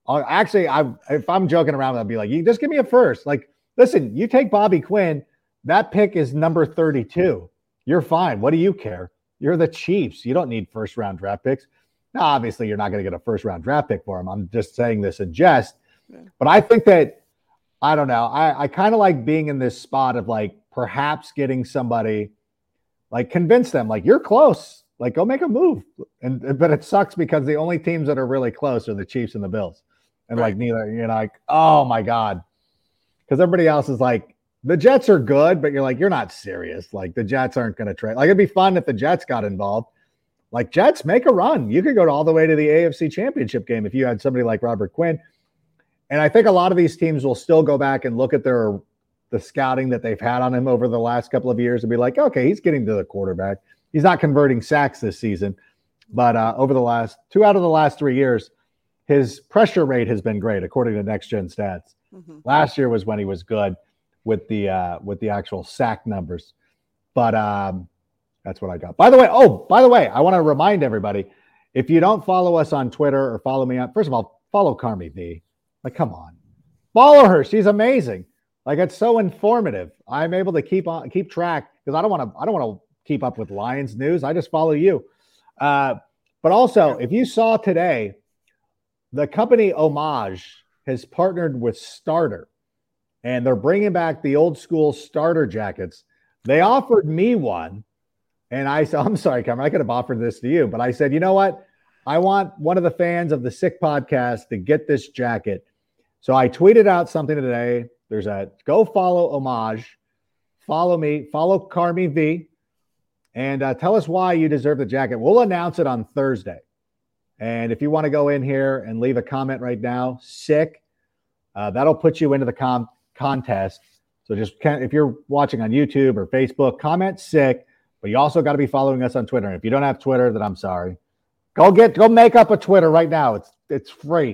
S5: If I'm joking around, I'll be like, you just give me a first. Like, listen, you take Bobby Quinn. That pick is number 32. You're fine. What do you care? You're the Chiefs. You don't need first round draft picks. Now, obviously, you're not going to get a first round draft pick for him. I'm just saying this in jest. Yeah. But I think that, I don't know. I kind of like being in this spot of like perhaps getting somebody, like convince them, like you're close, like go make a move. But it sucks because the only teams that are really close are the Chiefs and the Bills. And right. Like neither, you're like, oh my God. Because everybody else is like, the Jets are good, but you're like, you're not serious. Like the Jets aren't going to trade. Like it'd be fun if the Jets got involved. Like Jets, make a run. You could go all the way to the AFC Championship game if you had somebody like Robert Quinn. And I think a lot of these teams will still go back and look at the scouting that they've had on him over the last couple of years and be like, okay, he's getting to the quarterback. He's not converting sacks this season. But over the last 2 out of the last 3 years, his pressure rate has been great, according to Next Gen Stats. Mm-hmm. Last year was when he was good with the actual sack numbers. But that's what I got. By the way, I want to remind everybody, if you don't follow us on Twitter or follow me on, first of all, follow Carmi V. Like, come on. Follow her. She's amazing. Like, it's so informative. I'm able to keep track because I don't want to keep up with Lions news. I just follow you. But also, if you saw today, the company Homage has partnered with Starter, and they're bringing back the old school Starter jackets. They offered me one, and I said, I'm sorry, Cameron, I could have offered this to you, but I said, you know what? I want one of the fans of the Sick Podcast to get this jacket. So I tweeted out something today. There's go follow Homage, follow me, follow Carmi V, and tell us why you deserve the jacket. We'll announce it on Thursday. And if you want to go in here and leave a comment right now, Sick, that'll put you into the contest. So just if you're watching on YouTube or Facebook, comment Sick, but you also got to be following us on Twitter. And if you don't have Twitter, then I'm sorry. Go make up a Twitter right now. It's free.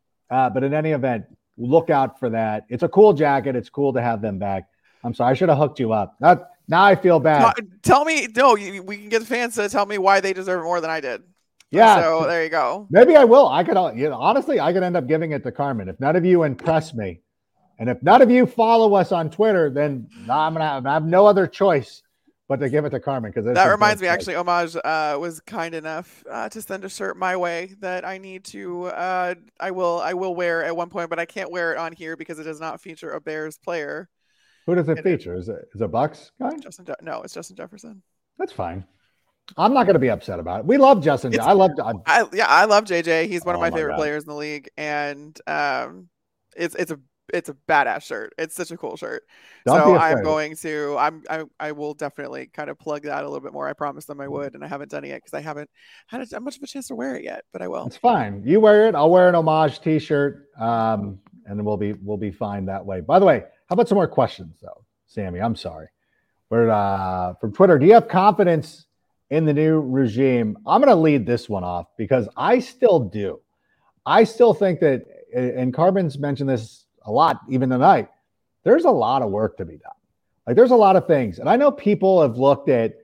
S5: But in any event, look out for that. It's a cool jacket. It's cool to have them back. I'm sorry. I should have hooked you up. Now I feel bad.
S8: Tell me. No, we can get the fans to tell me why they deserve it more than I did.
S5: Yeah.
S8: So there you go.
S5: Maybe I will. I could, honestly, I could end up giving it to Carmen. If none of you impress me, and if none of you follow us on Twitter, then I'm going to have no other choice but to give it to Carmen. Because
S8: that reminds me, actually, Homage was kind enough to send a shirt my way that I need to. I will wear at one point, but I can't wear it on here because it does not feature a Bears player.
S5: Who does it feature? Is it Bucks guy?
S8: No, it's Justin Jefferson.
S5: That's fine. I'm not going to be upset about it. We love Justin. I love
S8: JJ. He's one of my favorite
S5: God.
S8: players in the league, and it's a badass shirt. It's such a cool shirt. So I will definitely kind of plug that a little bit more. I promised them I would, and I haven't done it yet because I haven't had much of a chance to wear it yet, but I will.
S5: It's fine. You wear it. I'll wear an homage t-shirt. And we'll be fine that way. By the way, how about some more questions though, Sammy? I'm sorry. We're from Twitter. Do you have confidence in the new regime? I'm going to lead this one off because I still do. I still think that, and Carbon's mentioned this a lot, even tonight, there's a lot of work to be done. Like there's a lot of things. And I know people have looked at,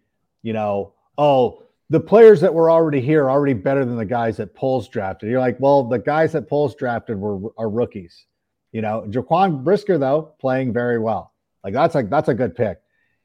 S5: the players that were already here are already better than the guys that Poles drafted. You're like, well, the guys that Poles drafted are rookies. Jaquan Brisker, though, playing very well. Like that's a good pick.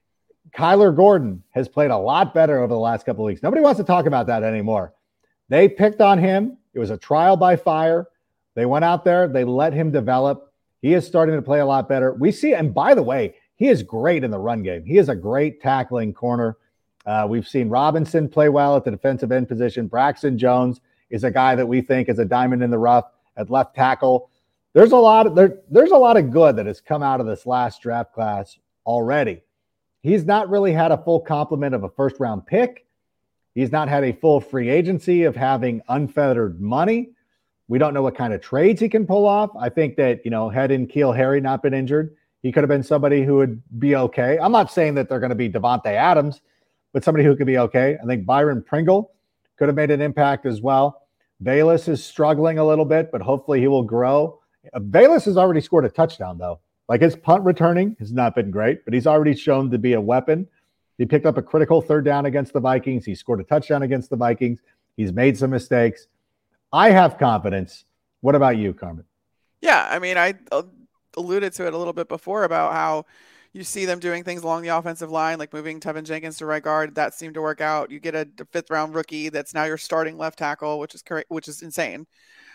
S5: Kyler Gordon has played a lot better over the last couple of weeks. Nobody wants to talk about that anymore. They picked on him. It was a trial by fire. They went out there. They let him develop. He is starting to play a lot better. We see, and by the way, he is great in the run game. He is a great tackling corner. We've seen Robinson play well at the defensive end position. Braxton Jones is a guy that we think is a diamond in the rough at left tackle. There's a lot of good that has come out of this last draft class already. He's not really had a full complement of a first-round pick. He's not had a full free agency of having unfettered money. We don't know what kind of trades he can pull off. I think that, had N'Keal Harry not been injured, he could have been somebody who would be okay. I'm not saying that they're going to be Devontae Adams, but somebody who could be okay. I think Byron Pringle could have made an impact as well. Bayless is struggling a little bit, but hopefully he will grow. Bayless has already scored a touchdown, though. Like his punt returning has not been great, but he's already shown to be a weapon. He picked up a critical third down against the Vikings. He scored a touchdown against the Vikings. He's made some mistakes. I have confidence. What about you, Carmen?
S8: Yeah, I mean, I alluded to it a little bit before about how you see them doing things along the offensive line, like moving Tevin Jenkins to right guard. That seemed to work out. You get a fifth-round rookie that's now your starting left tackle, which is insane.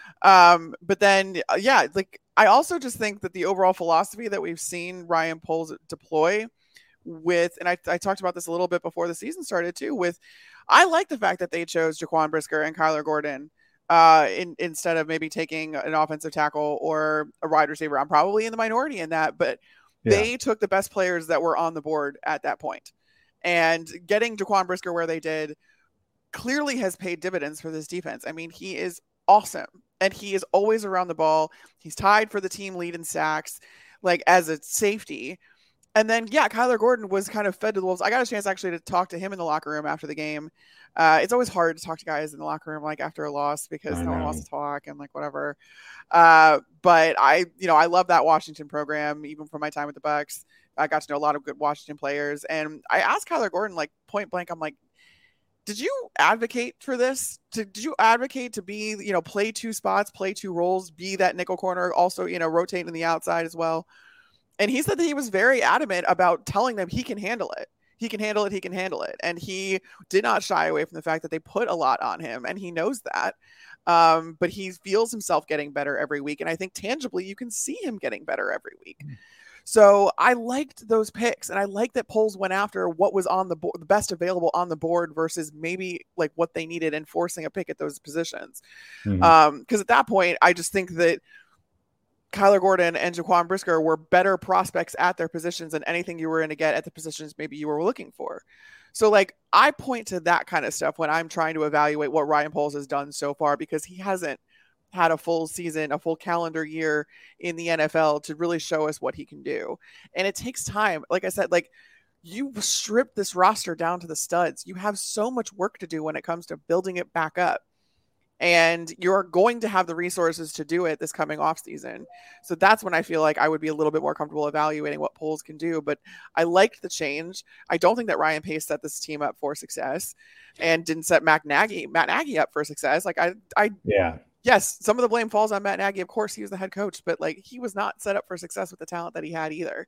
S8: But then, I also just think that the overall philosophy that we've seen Ryan Poles deploy with, and I talked about this a little bit before the season started too, I like the fact that they chose Jaquan Brisker and Kyler Gordon instead of maybe taking an offensive tackle or a wide receiver. I'm probably in the minority in that, but they took the best players that were on the board at that point. And getting Jaquan Brisker where they did clearly has paid dividends for this defense. I mean, he is awesome. And he is always around the ball. He's tied for the team lead in sacks, like as a safety. And then, Kyler Gordon was kind of fed to the wolves. I got a chance actually to talk to him in the locker room after the game. It's always hard to talk to guys in the locker room, like after a loss, because no one wants to talk and like whatever. But I love that Washington program, even from my time with the Bucks. I got to know a lot of good Washington players. And I asked Kyler Gordon, like point blank, I'm like, did you advocate for this? Did you advocate to be, play two spots, play two roles, be that nickel corner, also, rotate in the outside as well? And he said that he was very adamant about telling them he can handle it. He can handle it. He can handle it. And he did not shy away from the fact that they put a lot on him, and he knows that. But he feels himself getting better every week. And I think tangibly you can see him getting better every week. So I liked those picks, and I like that Poles went after what was on the board, the best available on the board versus maybe like what they needed and forcing a pick at those positions. Because at that point, I just think that Kyler Gordon and Jaquan Brisker were better prospects at their positions than anything you were going to get at the positions maybe you were looking for. So like I point to that kind of stuff when I'm trying to evaluate what Ryan Poles has done so far, because he hasn't had a full season, a full calendar year in the NFL to really show us what he can do. And it takes time. Like I said, like you strip this roster down to the studs. You have so much work to do when it comes to building it back up. And you're going to have the resources to do it this coming off season. So that's when I feel like I would be a little bit more comfortable evaluating what Poles can do. But I liked the change. I don't think that Ryan Pace set this team up for success and didn't set Matt Nagy up for success. Like yes, some of the blame falls on Matt Nagy. Of course, he was the head coach, but like he was not set up for success with the talent that he had either.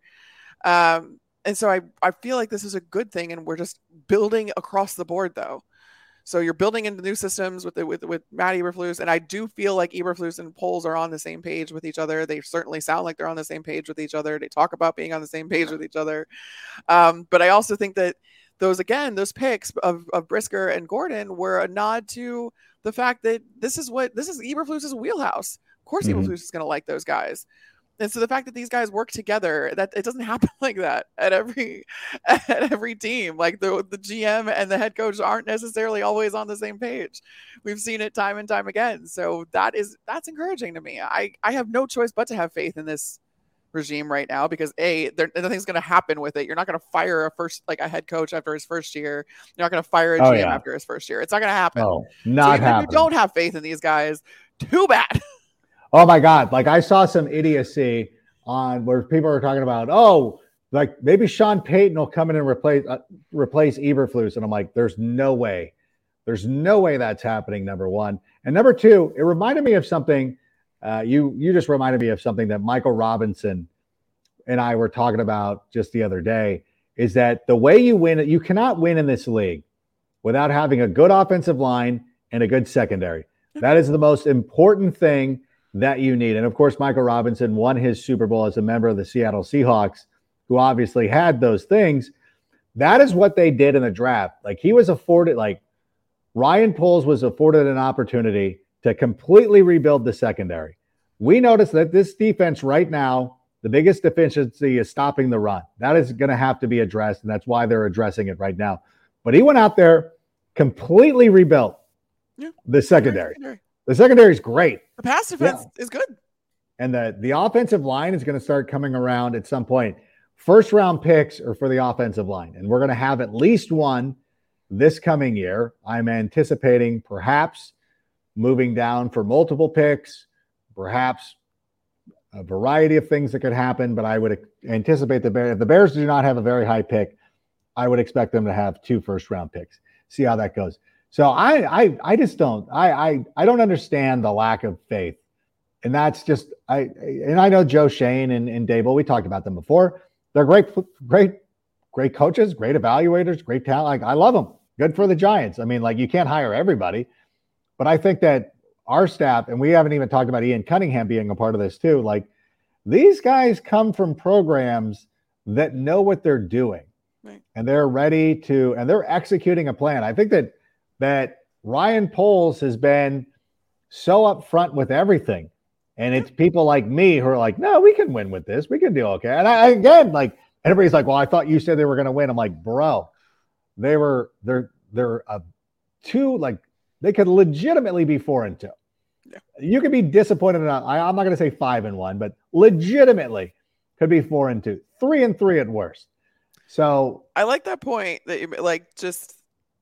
S8: And so I feel like this is a good thing, and we're just building across the board though. So you're building into new systems with Matt Eberflus, and I do feel like Eberflus and Poles are on the same page with each other. They certainly sound like they're on the same page with each other. They talk about being on the same page with each other. But I also think that those picks of Brisker and Gordon were a nod to the fact that this is Eberflus's wheelhouse. Of course, Eberflus is going to like those guys. And so the fact that these guys work together, that it doesn't happen like that at every team. Like the GM and the head coach aren't necessarily always on the same page. We've seen it time and time again. So that's encouraging to me. I have no choice but to have faith in this regime right now, because nothing's going to happen with it. You're not going to fire a head coach after his first year. You're not going to fire a GM after his first year. It's not going to happen.
S5: No, not happening.
S8: If you don't have faith in these guys, too bad.
S5: Oh my God. Like I saw some idiocy on where people are talking about, like maybe Sean Payton will come in and replace Eberflus. And I'm like, there's no way. There's no way that's happening, number one. And number two, it reminded me of something. You just reminded me of something that Michael Robinson and I were talking about just the other day, is that the way you win, you cannot win in this league without having a good offensive line and a good secondary. That is the most important thing that you need. And of course, Michael Robinson won his Super Bowl as a member of the Seattle Seahawks, who obviously had those things. That is what they did in the draft. Like Ryan Poles was afforded an opportunity to completely rebuild the secondary. We noticed that this defense right now, the biggest deficiency is stopping the run. That is going to have to be addressed, and that's why they're addressing it right now. But he went out there, completely rebuilt the secondary. The secondary is great.
S8: The pass defense is good.
S5: And the offensive line is going to start coming around at some point. First round picks are for the offensive line. And we're going to have at least one this coming year. I'm anticipating perhaps moving down for multiple picks, perhaps a variety of things that could happen. But I would anticipate if the Bears do not have a very high pick, I would expect them to have 2 first round picks. See how that goes. So I just don't understand the lack of faith. And that's just, I know Joe Shane and Dable, we talked about them before. They're great coaches, great evaluators, great talent. Like, I love them. Good for the Giants. I mean, like, you can't hire everybody, but I think that our staff, and we haven't even talked about Ian Cunningham being a part of this too. Like, these guys come from programs that know what they're doing, right, and they're ready to, and they're executing a plan. I think that Ryan Poles has been so upfront with everything. And it's people like me who are like, no, we can win with this. We can do okay. And again, like, everybody's like, well, I thought you said they were going to win. I'm like, bro, they're two, like, they could legitimately be 4-2. Yeah. You could be disappointed. I'm not going to say 5-1, but legitimately could be 4-2, 3-3 at worst. So
S8: I like that point that you like. Just,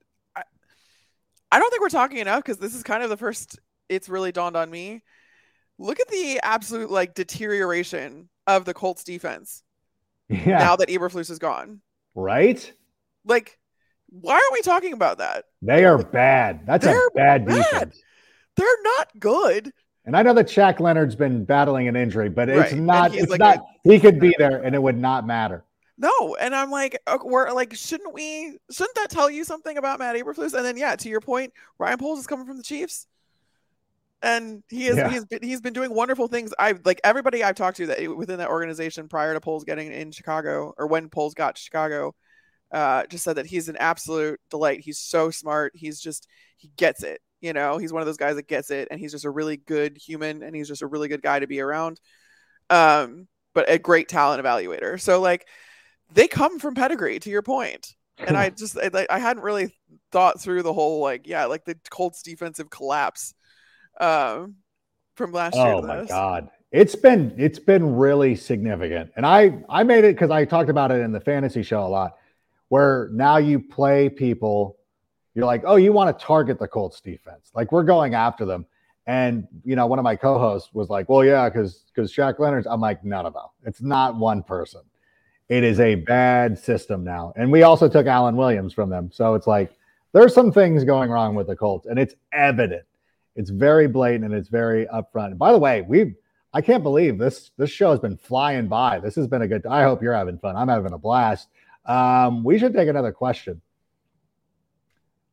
S8: I don't think we're talking enough, because this is kind of the first it's really dawned on me. Look at the absolute, like, deterioration of the Colts defense now that Eberflus is gone.
S5: Right?
S8: Like, why aren't we talking about that?
S5: They are bad. They're a bad defense.
S8: They're not good.
S5: And I know that Shaq Leonard's been battling an injury, but it's not. It's like not. He could be there, and it would not matter.
S8: No, and I'm like, we're like, shouldn't that tell you something about Matt Eberflus? And then, to your point, Ryan Poles is coming from the Chiefs. And he's been doing wonderful things. Everybody I've talked to that within that organization prior to Poles getting in Chicago, or when Poles got to Chicago, just said that he's an absolute delight. He's so smart. He gets it. You know, he's one of those guys that gets it, and he's just a really good human, and he's just a really good guy to be around. But a great talent evaluator. So, like, they come from pedigree, to your point. And I hadn't really thought through the whole, the Colts defensive collapse from last year.
S5: Oh my God. It's been really significant. And I made it because I talked about it in the fantasy show a lot, where now you play people, you're like, oh, you want to target the Colts defense. Like, we're going after them. And, one of my co-hosts was like, well, yeah, because Shaq Leonard's. I'm like, no. It's not one person. It is a bad system now. And we also took Alan Williams from them. So it's like, there's some things going wrong with the Colts, and it's evident. It's very blatant, and it's very upfront. And by the way, I can't believe this show has been flying by. This has been I hope you're having fun. I'm having a blast. We should take another question.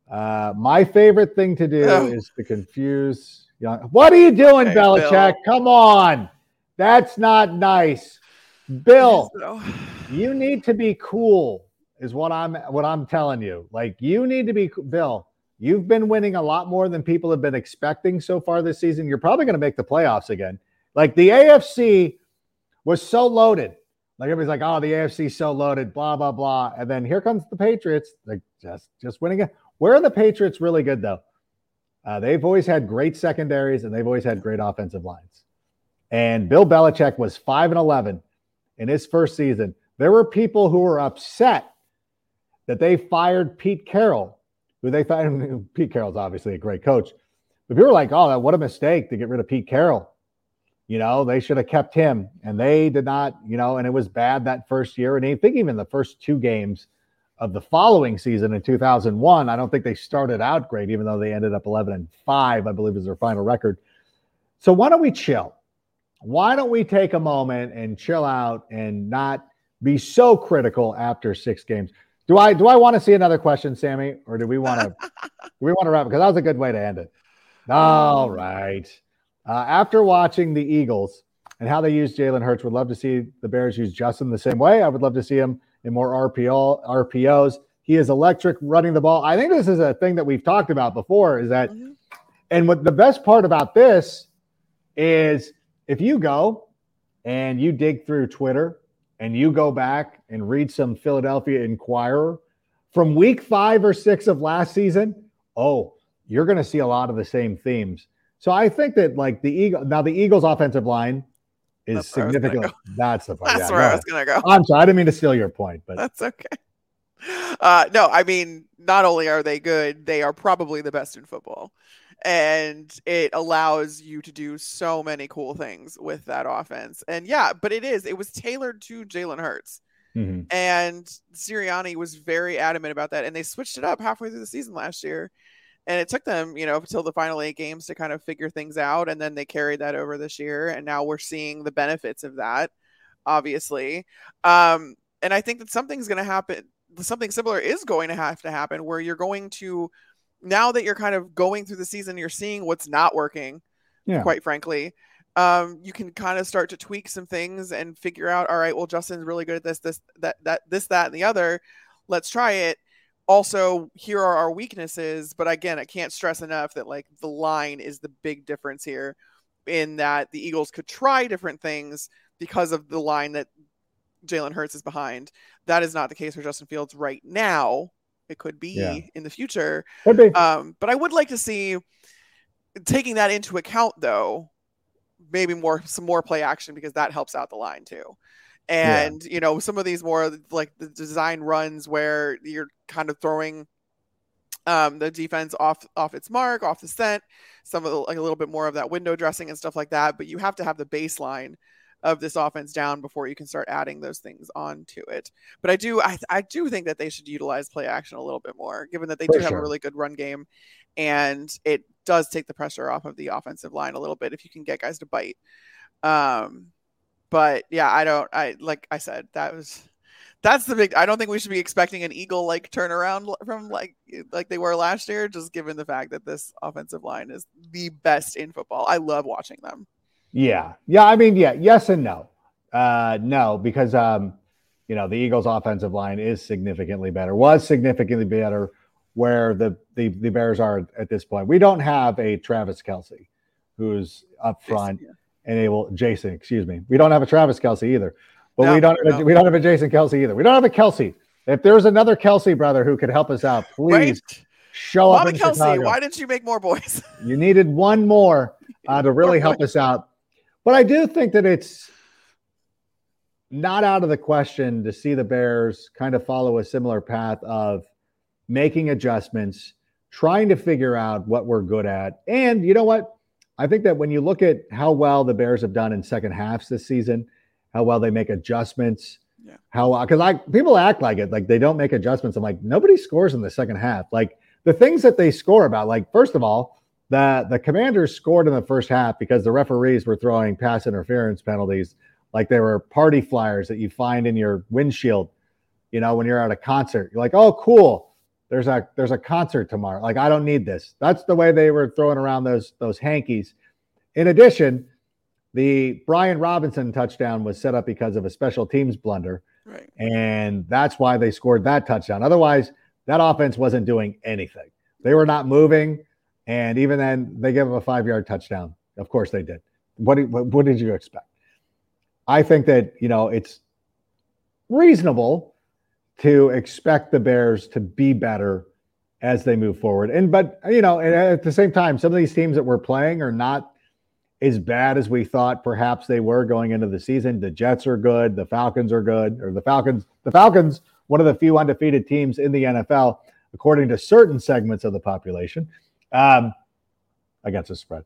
S5: My favorite thing to do is to confuse young. What are you doing, Belichick?
S8: Bill.
S5: Come on. That's not nice. Bill, you need to be cool is what I'm telling you. Like, you need to be Bill. You've been winning a lot more than people have been expecting so far this season. You're probably going to make the playoffs again. Like, the AFC was so loaded. Like, everybody's like, oh, the AFC's so loaded, blah, blah, blah. And then here comes the Patriots. Like, just winning it. Where are the Patriots really good, though? They've always had great secondaries, and they've always had great offensive lines. And Bill Belichick was 5-11 in his first season. There were people who were upset that they fired Pete Carroll, who they thought Pete Carroll's obviously a great coach. But people were like, oh, what a mistake to get rid of Pete Carroll. You know, they should have kept him. And they did not, and it was bad that first year. And I think even the first 2 games of the following season in 2001, I don't think they started out great, even though they ended up 11-5, I believe is their final record. So why don't we chill? Why don't we take a moment and chill out and not be so critical after 6 games? Do I want to see another question, Sammy, or do we want to wrap? Because that was a good way to end it. All right. After watching the Eagles and how they use Jalen Hurts, would love to see the Bears use Justin the same way. I would love to see him in more RPOs. He is electric running the ball. I think this is a thing that we've talked about before, is that, and what the best part about this is, if you go and you dig through Twitter and you go back and read some Philadelphia Inquirer from week 5 or 6 of last season, you're going to see a lot of the same themes. So I think that, like, the Eagles offensive line is significantly. That's the part.
S8: That's where I was going to go.
S5: I'm sorry. I didn't mean to steal your point, but
S8: that's okay. No, I mean, not only are they good, they are probably the best in football. And it allows you to do so many cool things with that offense. And yeah, but it was tailored to Jalen Hurts. Mm-hmm. And Sirianni was very adamant about that. And they switched it up halfway through the season last year. And it took them, until the final 8 games to kind of figure things out. And then they carried that over this year. And now we're seeing the benefits of that, obviously. And I think that something's going to happen. Something similar is going to have to happen, where you're going to, now that you're kind of going through the season, you're seeing what's not working, quite frankly. You can kind of start to tweak some things and figure out, all right, well, Justin's really good at this, that, and the other. Let's try it. Also, here are our weaknesses. But again, I can't stress enough that, like, the line is the big difference here, in that the Eagles could try different things because of the line that Jalen Hurts is behind. That is not the case for Justin Fields right now. It could be in the future.
S5: Could be.
S8: But I would like to see, taking that into account, though, maybe some more play action, because that helps out the line too. And, some of these more like the design runs where you're kind of throwing the defense off its mark, off the scent, some of a little bit more of that window dressing and stuff like that. But you have to have the baseline of this offense down before you can start adding those things onto it. But I do think that they should utilize play action a little bit more, given that they have a really good run game, and it does take the pressure off of the offensive line a little bit if you can get guys to bite. But yeah, like I said, that's the big, I don't think we should be expecting an Eagle-like turnaround from like they were last year, just given the fact that this offensive line is the best in football. I love watching them. Yeah.
S5: I mean, yes and no. No, because, the Eagles offensive line was significantly better where the Bears are at this point. We don't have a Travis Kelce who's up front. Jason, excuse me. We don't have a Travis Kelce either, but we don't have a Jason Kelce either. We don't have a Kelce. If there's another Kelce brother who could help us out, please show up in
S8: Kelce,
S5: Chicago.
S8: Why didn't you make more boys?
S5: You needed one more to really help us out. But I do think that it's not out of the question to see the Bears kind of follow a similar path of making adjustments, trying to figure out what we're good at. And you know what? I think that when you look at how well the Bears have done in second halves this season, how well they make adjustments, because people act like it, like they don't make adjustments. I'm like, nobody scores in the second half. Like, the things that they score about, like, first of all, the Commanders scored in the first half because the referees were throwing pass interference penalties like they were party flyers that you find in your windshield, when you're at a concert. You're like, oh, cool. there's a concert tomorrow. Like, I don't need this. That's the way they were throwing around those hankies. In addition, the Brian Robinson touchdown was set up because of a special teams blunder.
S8: Right.
S5: And that's why they scored that touchdown. Otherwise, that offense wasn't doing anything. They were not moving. And even then, they gave up a 5-yard touchdown. Of course they did. What did you expect? I think that, it's reasonable to expect the Bears to be better as they move forward. But at the same time, some of these teams that we're playing are not as bad as we thought perhaps they were going into the season. The Jets are good. The Falcons are good. Or the Falcons, one of the few undefeated teams in the NFL, according to certain segments of the population, against the spread.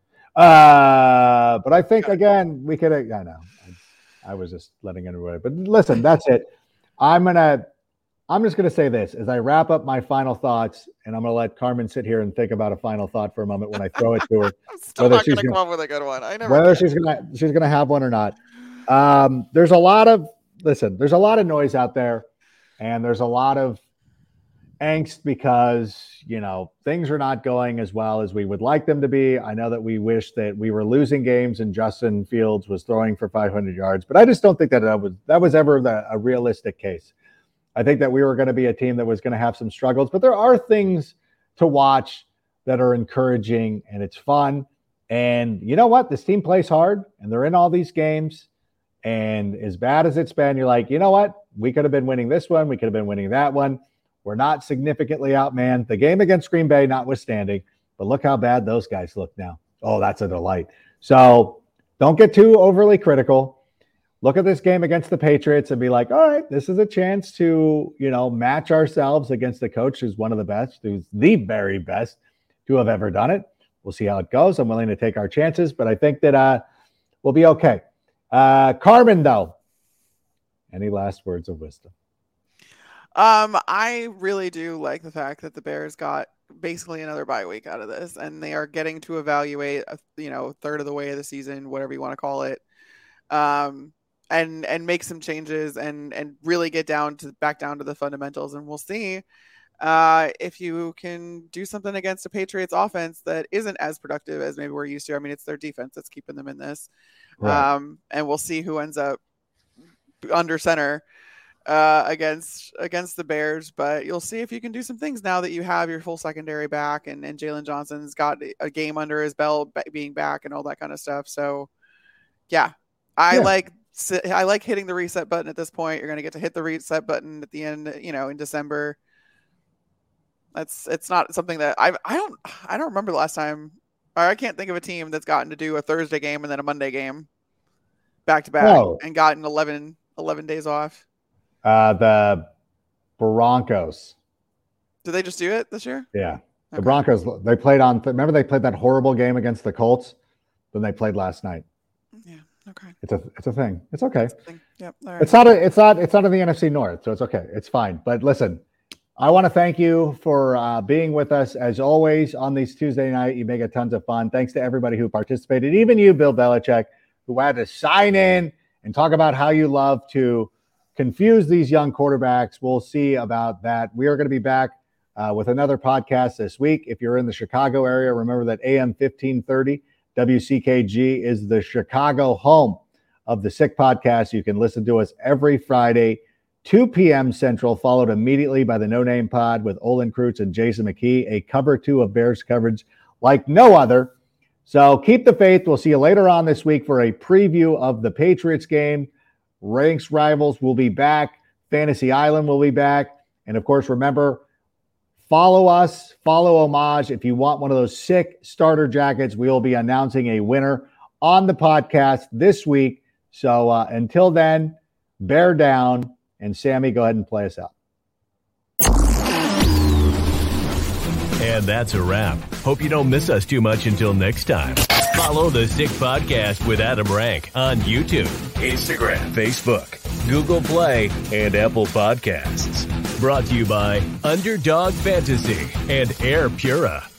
S5: But I think, again, we could, I know. I was just letting everybody, but listen, that's it. I'm just going to say this as I wrap up my final thoughts, and I'm going to let Carmen sit here and think about a final thought for a moment when I throw it to her.
S8: I'm still not going to come up with a good one.
S5: Whether she's going to have one or not. There's a lot of noise out there, and there's a lot of angst because, things are not going as well as we would like them to be. I know that we wish that we were losing games and Justin Fields was throwing for 500 yards, but I just don't think that was ever a realistic case. I think that we were going to be a team that was going to have some struggles, but there are things to watch that are encouraging and it's fun. And you know what? This team plays hard and they're in all these games. And as bad as it's been, you're like, you know what? We could have been winning this one. We could have been winning that one. We're not significantly outmanned. The game against Green Bay notwithstanding, but look how bad those guys look now. Oh, that's a delight. So don't get too overly critical. Look at this game against the Patriots and be like, all right, this is a chance to, match ourselves against the coach who's one of the best, who's the very best to have ever done it. We'll see how it goes. I'm willing to take our chances, but I think that we'll be okay. Carmen, though, any last words of wisdom?
S8: I really do like the fact that the Bears got basically another bye week out of this, and they are getting to evaluate, third of the way of the season, whatever you want to call it, and make some changes and really get back down to the fundamentals. And we'll see if you can do something against a Patriots offense that isn't as productive as maybe we're used to. I mean, it's their defense that's keeping them in this. Right. And we'll see who ends up under center against the Bears, but you'll see if you can do some things now that you have your full secondary back and Jalen Johnson's got a game under his belt being back and all that kind of stuff. So I like hitting the reset button at this point. You're going to get to hit the reset button at the end, in December. It's not something that I don't remember the last time, or I can't think of a team that's gotten to do a Thursday game and then a Monday game back to back and gotten 11 days off.
S5: The Broncos.
S8: Did they just do it this year?
S5: Yeah. Okay. The Broncos, they played remember they played that horrible game against the Colts? Then they played last night.
S8: Yeah. Okay.
S5: It's a thing. It's okay.
S8: Yep. All right.
S5: It's not in the NFC North, so it's okay. It's fine. But listen, I want to thank you for being with us as always on these Tuesday night. You make it tons of fun. Thanks to everybody who participated, even you, Bill Belichick, who had to sign in and talk about how you love to confuse these young quarterbacks. We'll see about that. We are going to be back with another podcast this week. If you're in the Chicago area, remember that AM 1530 WCKG is the Chicago home of the Sick Podcast. You can listen to us every Friday, 2 p.m. Central, followed immediately by the No Name Pod with Olin Kreutz and Jason McKee, a cover 2 of Bears coverage like no other. So keep the faith. We'll see you later on this week for a preview of the Patriots game. Ranks Rivals will be back. Fantasy Island will be back. And, of course, remember, follow us, follow Homage. If you want one of those sick starter jackets, we will be announcing a winner on the podcast this week. So until then, bear down. And, Sammy, go ahead and play us out.
S6: And that's a wrap. Hope you don't miss us too much until next time. Follow the Sick Podcast with Adam Rank on YouTube, Instagram, Facebook, Google Play, and Apple Podcasts. Brought to you by Underdog Fantasy and Air Pura.